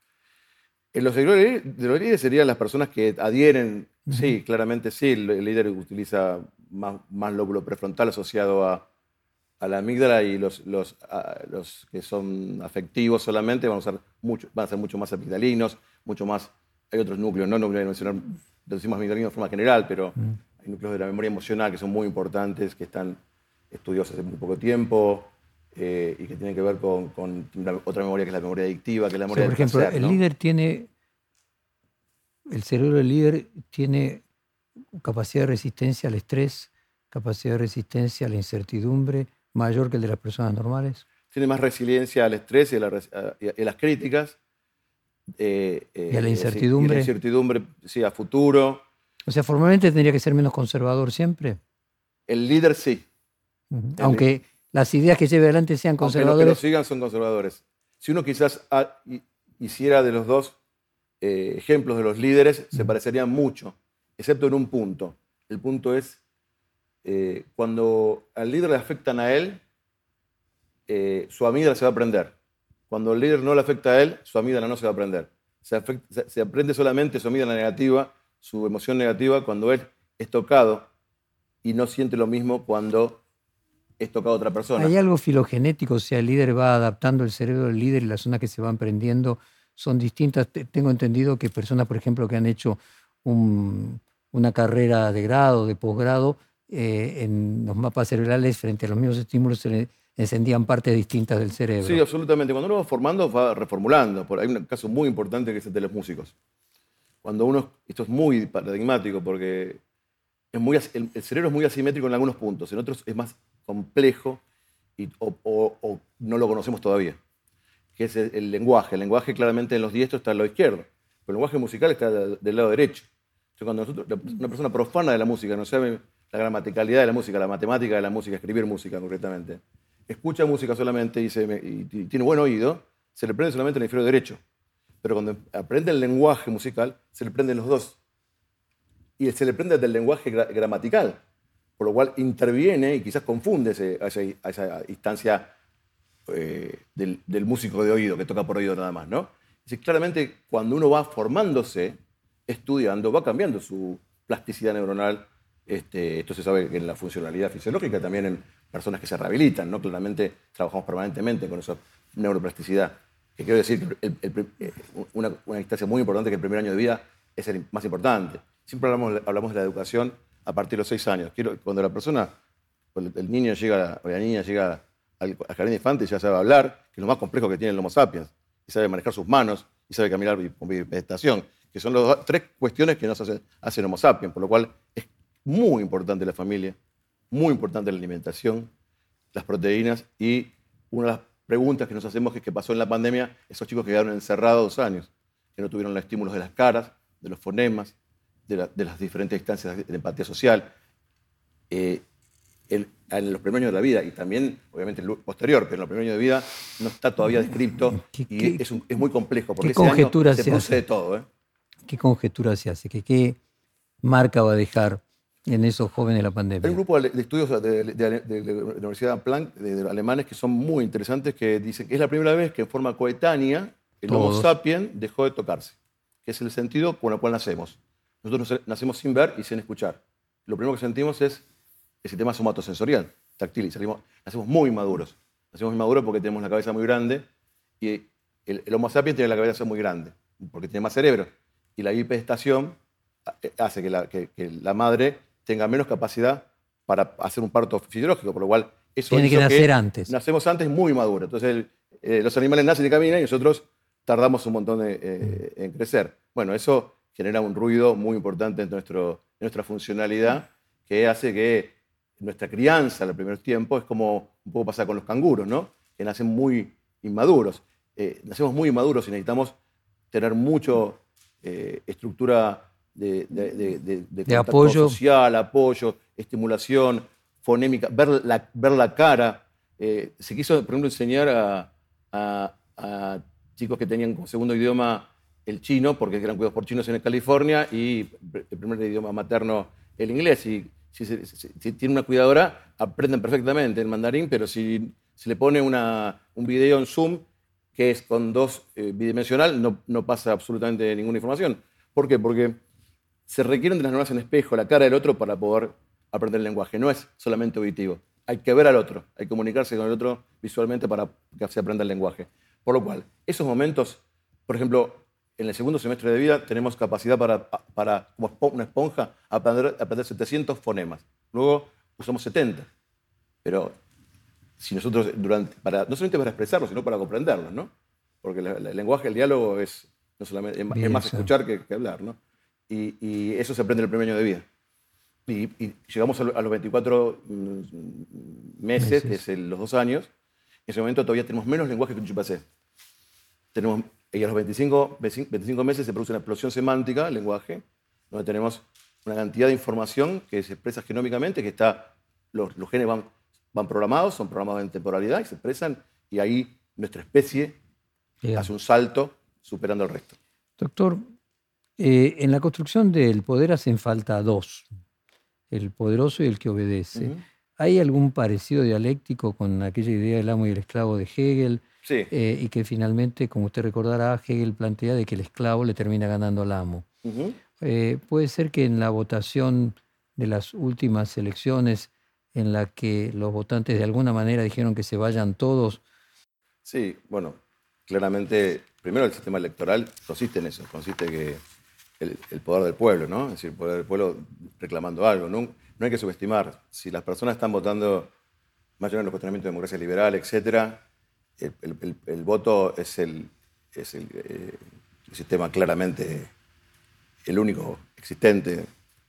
En los seguidores de los líderes serían las personas que adhieren, uh-huh. sí, claramente sí, el líder utiliza más, más lóbulo prefrontal asociado a, a la amígdala, y los, los, a, los que son afectivos solamente van a, usar mucho, van a ser mucho más amigdalinos, mucho más, hay otros núcleos, no, no voy a mencionar, decimos amigdalinos de forma general, pero uh-huh. hay núcleos de la memoria emocional que son muy importantes, que están estudiados hace muy poco tiempo, eh, y que tienen que ver con, con otra memoria que es la memoria adictiva, que es la memoria o sea, por ejemplo, placer, ¿no? El líder tiene, el cerebro del líder tiene capacidad de resistencia al estrés, capacidad de resistencia a la incertidumbre mayor que el de las personas normales. Tiene más resiliencia al estrés y a, la, a, y a las críticas. Eh, eh, y a la incertidumbre. Y a la incertidumbre, sí, a futuro. O sea, formalmente tendría que ser menos conservador siempre. El líder sí. Uh-huh. Aunque el, las ideas que lleve adelante sean conservadoras. Aunque los que lo sigan son conservadores. Si uno quizás ha, hiciera de los dos eh, ejemplos de los líderes, uh-huh. se parecerían mucho, excepto en un punto. El punto es, eh, cuando al líder le afectan a él, eh, su amígdala se va a prender. Cuando el líder no le afecta a él, su amígdala no se va a prender. Se, afecta, se, se aprende solamente su amígdala negativa, su emoción negativa, cuando él es tocado, y no siente lo mismo cuando es tocado a otra persona. ¿Hay algo filogenético? O sea, el líder va adaptando el cerebro del líder y las zonas que se van prendiendo son distintas. Tengo entendido que personas, por ejemplo, que han hecho un, una carrera de grado, de posgrado, eh, en los mapas cerebrales, frente a los mismos estímulos, se le encendían partes distintas del cerebro. Sí, absolutamente. Cuando uno va formando, va reformulando. Hay un caso muy importante que es el de los músicos. Cuando uno, esto es muy paradigmático porque es muy, el, el cerebro es muy asimétrico en algunos puntos, en otros es más complejo y, o, o, o no lo conocemos todavía, que es el, el lenguaje. El lenguaje claramente en los diestros está al lado izquierdo, pero el lenguaje musical está del, del lado derecho. Entonces, cuando nosotros, una persona profana de la música, no sabe la gramaticalidad de la música, la matemática de la música, escribir música concretamente, escucha música solamente y, se, y, y tiene buen oído, se le prende solamente el hemisferio derecho. Pero cuando aprende el lenguaje musical, se le prenden los dos. Y se le prende del lenguaje gra gramatical, por lo cual interviene y quizás confunde ese, a, ese, a esa instancia eh, del, del músico de oído, que toca por oído nada más, ¿no? Es decir, claramente, cuando uno va formándose, estudiando, va cambiando su plasticidad neuronal. Este, esto se sabe que en la funcionalidad fisiológica, también en personas que se rehabilitan, ¿no? Claramente trabajamos permanentemente con esa neuroplasticidad. Que quiero decir que el, el, el, una, una instancia muy importante, que el primer año de vida es el más importante. Siempre hablamos, hablamos de la educación a partir de los seis años. Quiero, cuando la persona, cuando el niño llega, o la niña llega al, al jardín de infantes, ya sabe hablar, que es lo más complejo que tiene el Homo sapiens, y sabe manejar sus manos, y sabe caminar con vegetación, que son las tres cuestiones que nos hacen, hacen Homo sapiens, por lo cual es muy importante la familia, muy importante la alimentación, las proteínas, y una de las preguntas que nos hacemos es qué pasó en la pandemia, esos chicos que quedaron encerrados dos años, que no tuvieron los estímulos de las caras, de los fonemas, de, la, de las diferentes instancias de empatía social, eh, el, en los primeros años de la vida, y también, obviamente, el posterior, pero en los primeros años de vida no está todavía descrito, ¿Qué, y qué, es, un, es muy complejo, porque ese año se se produce de todo. ¿eh? ¿Qué conjetura se hace? ¿Qué, qué marca va a dejar en esos jóvenes de la pandemia? Hay un grupo de estudios de, de, de, de la Universidad Planck, de, de alemanes, que son muy interesantes, que dicen que es la primera vez que en forma coetánea el Homo Todos. sapiens dejó de tocarse, que es el sentido con el cual nacemos. Nosotros nacemos sin ver y sin escuchar. Lo primero que sentimos es el sistema somatosensorial, táctil, y salimos, nacemos muy maduros. Nacemos muy maduros porque tenemos la cabeza muy grande y el, el Homo sapiens tiene la cabeza muy grande porque tiene más cerebro. Y la hiperestación hace que la, que, que la madre tenga menos capacidad para hacer un parto fisiológico, por lo cual eso tiene hizo que nacer que antes. Nacemos antes muy maduros. Entonces el, eh, los animales nacen y caminan y nosotros tardamos un montón de, eh, en crecer. Bueno, eso genera un ruido muy importante en, nuestro, en nuestra funcionalidad que hace que nuestra crianza en los primeros tiempos es como un poco pasa con los canguros, ¿no? Que nacen muy inmaduros. Eh, nacemos muy inmaduros y necesitamos tener mucho eh, estructura de, de, de, de, de contacto apoyo. social, apoyo, estimulación, fonémica, ver la, ver la cara. Eh, se quiso, por ejemplo, enseñar a, a, a chicos que tenían como segundo idioma el chino, porque eran cuidados por chinos en California, y el primer idioma materno el inglés. Y si, si, si, si tiene una cuidadora, aprenden perfectamente el mandarín, pero si se le pone una, un video en Zoom, que es con dos eh, bidimensional, no, no pasa absolutamente ninguna información. ¿Por qué? Porque se requieren de las neuronas en espejo, la cara del otro, para poder aprender el lenguaje. No es solamente auditivo. Hay que ver al otro, hay que comunicarse con el otro visualmente para que se aprenda el lenguaje. Por lo cual, esos momentos, por ejemplo, en el segundo semestre de vida tenemos capacidad para, para como una esponja, aprender, aprender setecientos fonemas. Luego usamos setenta. Pero si nosotros, durante, para, no solamente para expresarlos, sino para comprenderlos, ¿no? Porque la, la, el lenguaje, el diálogo es, no solamente, es, es más escuchar que, que hablar, ¿no? Y, y eso se aprende en el primer año de vida. Y, y llegamos a, lo, a los veinticuatro meses, meses. Es el, los dos años. En ese momento todavía tenemos menos lenguaje que un chimpancé. Tenemos, y a los veinticinco, veinticinco meses se produce una explosión semántica del lenguaje, donde tenemos una cantidad de información que se expresa genómicamente, que está, los, los genes van, van programados, son programados en temporalidad y se expresan, y ahí nuestra especie Bien. hace un salto superando al resto. Doctor, eh, en la construcción del poder hacen falta dos, el poderoso y el que obedece. Uh-huh. ¿Hay algún parecido dialéctico con aquella idea del amo y el esclavo de Hegel? Sí. Eh, y que finalmente, como usted recordará, Hegel plantea de que el esclavo le termina ganando al amo. Uh-huh. eh, puede ser que en la votación de las últimas elecciones, en la que los votantes de alguna manera dijeron que se vayan todos. Sí, bueno, claramente, primero el sistema electoral consiste en eso, consiste en que el, el poder del pueblo, ¿no? Es decir, el poder del pueblo reclamando algo. No, no hay que subestimar. Si las personas están votando mayor en los cuestionamientos de democracia liberal, etcétera, el, el, el, el voto es, el, es el, eh, el sistema claramente el único existente,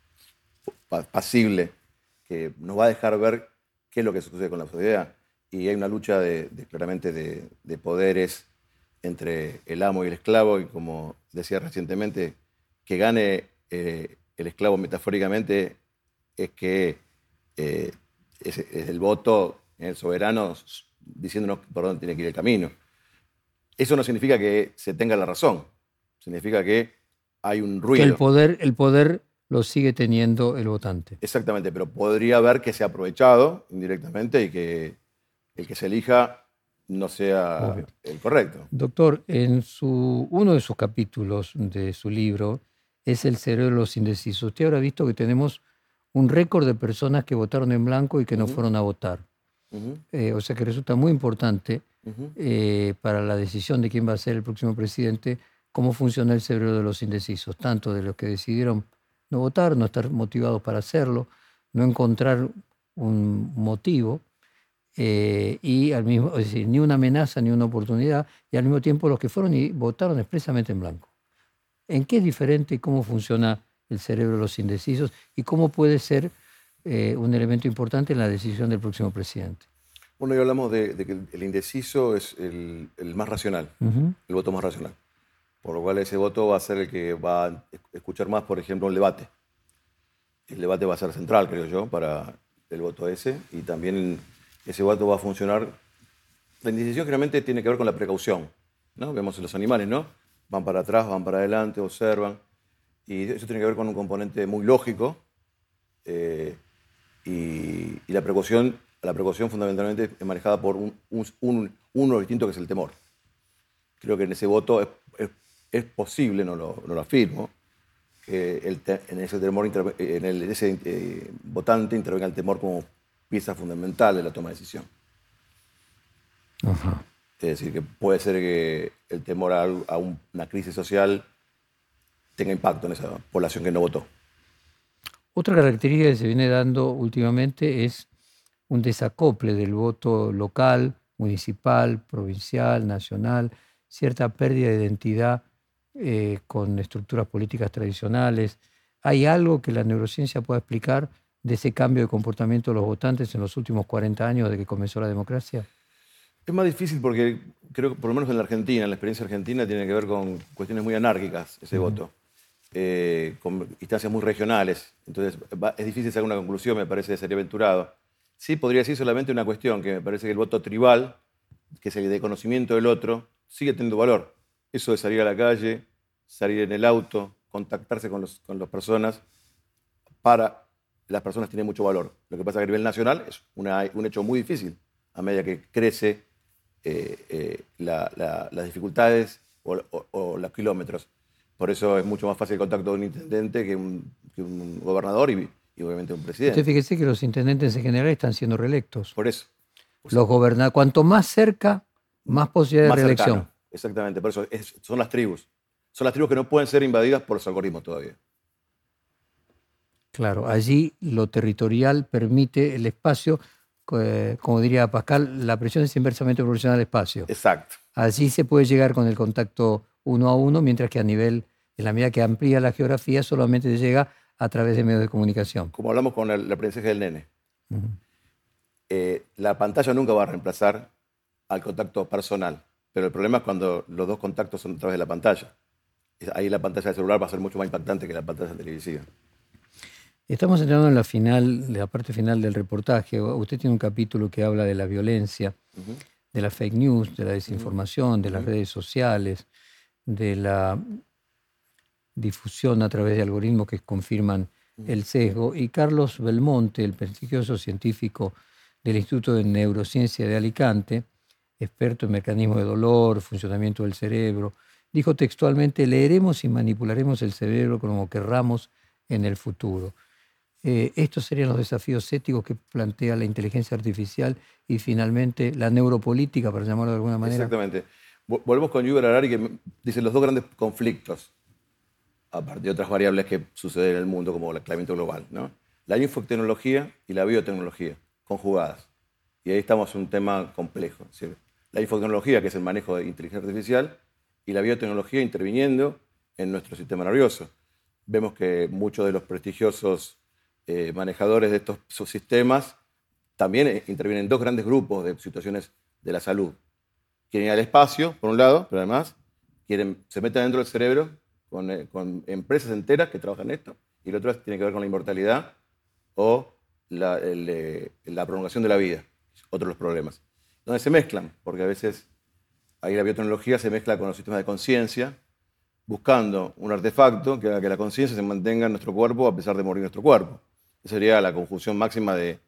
pasible, que nos va a dejar ver qué es lo que sucede con la sociedad. Y hay una lucha de, de, claramente de, de poderes entre el amo y el esclavo, y como decía recientemente, que gane eh, el esclavo metafóricamente es que eh, es, es el voto en el soberano diciéndonos por dónde tiene que ir el camino. Eso no significa que se tenga la razón, significa que hay un ruido. Que el poder, el poder lo sigue teniendo el votante. Exactamente, pero podría haber que se ha aprovechado indirectamente y que el que se elija no sea Obvio. el correcto. Doctor, en su, uno de sus capítulos de su libro es El cerebro de los indecisos. Usted habrá visto que tenemos un récord de personas que votaron en blanco y que uh-huh. no fueron a votar. Uh-huh. Eh, o sea que resulta muy importante uh-huh. eh, para la decisión de quién va a ser el próximo presidente cómo funciona el cerebro de los indecisos, tanto de los que decidieron no votar, no estar motivados para hacerlo, no encontrar un motivo, eh, y al mismo, es decir, ni una amenaza ni una oportunidad, y al mismo tiempo los que fueron y votaron expresamente en blanco. ¿En qué es diferente y cómo funciona el cerebro de los indecisos y cómo puede ser eh, un elemento importante en la decisión del próximo presidente? Bueno, hoy hablamos de, de que el indeciso es el, el más racional, uh-huh. el voto más racional. Por lo cual ese voto va a ser el que va a escuchar más, por ejemplo, el debate. El debate va a ser central, creo yo, para el voto ese, y también ese voto va a funcionar. La indecisión generalmente tiene que ver con la precaución, ¿no? Vemos en los animales, ¿no? Van para atrás, van para adelante, observan, y eso tiene que ver con un componente muy lógico, Eh, y, y la precaución, la precaución fundamentalmente es manejada por un, un, un, uno distinto que es el temor. Creo que en ese voto es, es, es posible, no lo, no lo afirmo, que el te, en ese, temor, en el, ese eh, votante intervenga el temor como pieza fundamental de la toma de decisión. Ajá. Es decir, que puede ser que el temor a, a un, una crisis social tenga impacto en esa población que no votó. Otra característica que se viene dando últimamente es un desacople del voto local, municipal, provincial, nacional, cierta pérdida de identidad eh, con estructuras políticas tradicionales. ¿Hay algo que la neurociencia pueda explicar de ese cambio de comportamiento de los votantes en los últimos cuarenta años de que comenzó la democracia? Es más difícil porque creo que por lo menos en la Argentina, en la experiencia argentina, tiene que ver con cuestiones muy anárquicas ese uh-huh. voto, eh, con instancias muy regionales. Entonces va, es difícil sacar una conclusión, me parece, sería aventurado. Sí, podría decir solamente una cuestión, que me parece que el voto tribal, que es el de conocimiento del otro, sigue teniendo valor. Eso de salir a la calle, salir en el auto, contactarse con, los, con las personas, para las personas tiene mucho valor. Lo que pasa es que a nivel nacional es una, un hecho muy difícil a medida que crece eh, eh, la, la, las dificultades o, o, o los kilómetros. Por eso es mucho más fácil el contacto de un intendente que un, que un gobernador y, y obviamente un presidente. Usted fíjese que los intendentes en general están siendo reelectos. Por eso. Pues, los gobernadores, cuanto más cerca, más posibilidad más de reelección. Cercano. Exactamente, por eso es, son las tribus. Son las tribus que no pueden ser invadidas por los algoritmos todavía. Claro, allí lo territorial permite el espacio, eh, como diría Pascal, la presión es inversamente proporcional al espacio. Exacto. Allí se puede llegar con el contacto uno a uno, mientras que a nivel, en la medida que amplía la geografía, solamente se llega a través de medios de comunicación. Como hablamos con el, el aprendizaje del nene. Uh-huh. eh, la pantalla nunca va a reemplazar al contacto personal, pero el problema es cuando los dos contactos son a través de la pantalla. Ahí la pantalla del celular va a ser mucho más impactante que la pantalla televisiva. Estamos entrando en la final, la parte final del reportaje. Usted tiene un capítulo que habla de la violencia, uh-huh. de la fake news, de la desinformación, uh-huh. de las redes sociales, de la difusión a través de algoritmos que confirman uh-huh. el sesgo. Y Carlos Belmonte, el prestigioso científico del Instituto de Neurociencia de Alicante, experto en mecanismos de dolor, funcionamiento del cerebro, dijo textualmente: leeremos y manipularemos el cerebro como querramos en el futuro. Eh, estos serían los desafíos éticos que plantea la inteligencia artificial y finalmente la neuropolítica, para llamarlo de alguna manera. Exactamente. Volvemos con Yuval Harari, que dice los dos grandes conflictos, aparte de otras variables que suceden en el mundo, como el calentamiento global, ¿no? La infotecnología y la biotecnología, conjugadas. Y ahí estamos en un tema complejo. ¿Sí? La infotecnología, que es el manejo de inteligencia artificial, y la biotecnología interviniendo en nuestro sistema nervioso. Vemos que muchos de los prestigiosos Eh, manejadores de estos sistemas también eh, intervienen en dos grandes grupos de situaciones de la salud. Quieren ir al espacio, por un lado, pero además quieren, se meten dentro del cerebro con, eh, con empresas enteras que trabajan en esto, y el otro tiene que ver con la inmortalidad o la, el, eh, la prolongación de la vida, otros de los problemas. Donde se mezclan, porque a veces ahí la biotecnología se mezcla con los sistemas de conciencia, buscando un artefacto que haga que la conciencia se mantenga en nuestro cuerpo a pesar de morir nuestro cuerpo. Esa sería la conjunción máxima de,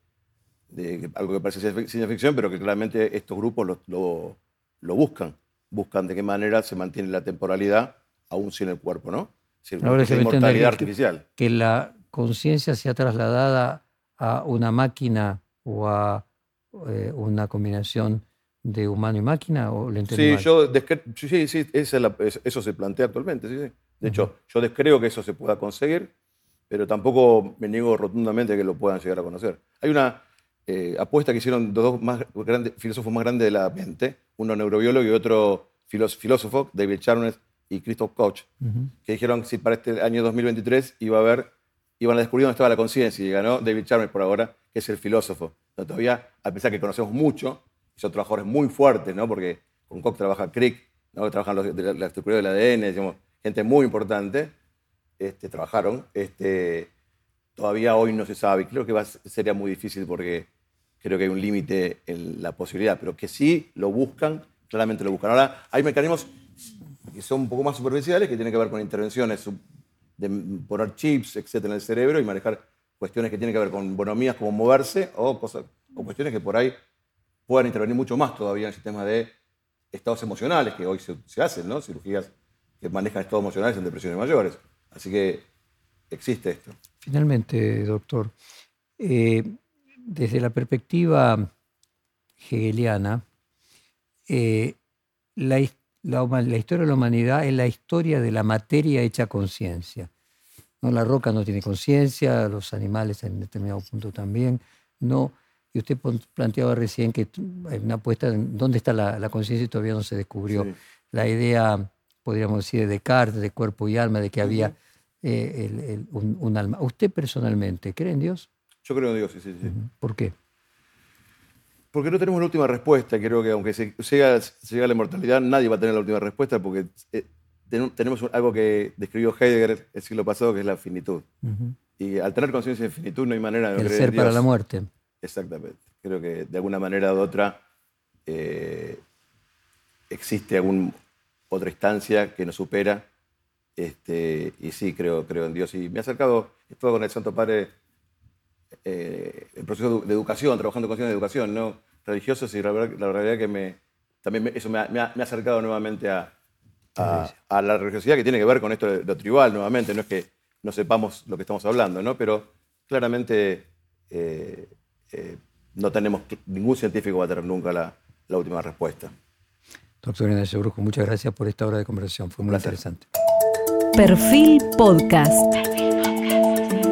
de algo que parece ciencia ficción, pero que claramente estos grupos lo, lo, lo buscan. Buscan de qué manera se mantiene la temporalidad aún sin el cuerpo, ¿no? Es decir, ahora es la inmortalidad que, artificial. Que la conciencia sea trasladada a una máquina o a eh, una combinación de humano y máquina, ¿o le entendí sí, mal? Yo descre- sí, sí, esa es la, eso se plantea actualmente. Sí, sí. De hecho, uh-huh. yo descreo que eso se pueda conseguir, pero tampoco me niego rotundamente a que lo puedan llegar a conocer. Hay una eh, apuesta que hicieron dos más grandes, filósofos más grandes de la mente, uno neurobiólogo y otro filósofo, David Chalmers y Christoph Koch, uh-huh. que dijeron que si para este año dos mil veintitrés iba a haber, iban a descubrir dónde estaba la conciencia, y ganó David Chalmers por ahora, que es el filósofo. Pero todavía, a pesar que conocemos mucho, son trabajadores muy fuertes, ¿no? Porque con Koch trabaja Crick, ¿no? Que trabajan los, de la, la estructura del A D N, digamos, gente muy importante. Este, trabajaron, este, todavía hoy no se sabe. Creo que va, sería muy difícil porque creo que hay un límite en la posibilidad, pero que sí lo buscan, claramente lo buscan. Ahora, hay mecanismos que son un poco más superficiales, que tienen que ver con intervenciones de poner chips, etcétera, en el cerebro y manejar cuestiones que tienen que ver con bonomías como moverse o, cosas, o cuestiones que por ahí puedan intervenir mucho más todavía en el sistema de estados emocionales, que hoy se, se hacen, ¿no? Cirugías que manejan estados emocionales en depresiones mayores. Así que existe esto. Finalmente, doctor, eh, desde la perspectiva hegeliana, eh, la, la, la historia de la humanidad es la historia de la materia hecha conciencia. ¿No? La roca no tiene conciencia, los animales en determinado punto también, no. Y usted planteaba recién que hay una apuesta en dónde está la, la conciencia y todavía no se descubrió. Sí. La idea, podríamos decir, de Descartes, de cuerpo y alma, de que uh-huh. había eh, el, el, un, un alma. ¿Usted personalmente cree en Dios? Yo creo en Dios, sí, sí. sí. Uh-huh. ¿Por qué? Porque no tenemos la última respuesta. Creo que aunque se llega, se llega a la inmortalidad, nadie va a tener la última respuesta porque eh, ten, tenemos algo que describió Heidegger el siglo pasado, que es la finitud. Uh-huh. Y al tener conciencia de finitud no hay manera de no el creer ser en Dios. Para la muerte. Exactamente. Creo que de alguna manera u otra eh, existe alguna otra instancia que nos supera. Este, y sí, creo, creo en Dios. Y me he acercado, estuve con el Santo Padre eh, en proceso de educación, trabajando con cuestiones de educación, ¿no? Religiosos, y la, verdad, la realidad que me, también me, eso me ha, me, ha, me ha acercado nuevamente a, a, a la religiosidad que tiene que ver con esto de lo tribal, nuevamente. No es que no sepamos lo que estamos hablando, ¿no? Pero claramente eh, eh, no tenemos, ningún científico va a tener nunca la, la última respuesta. Doctor Ignacio Brujo, muchas gracias por esta hora de conversación. Fue muy interesante. Perfil Podcast.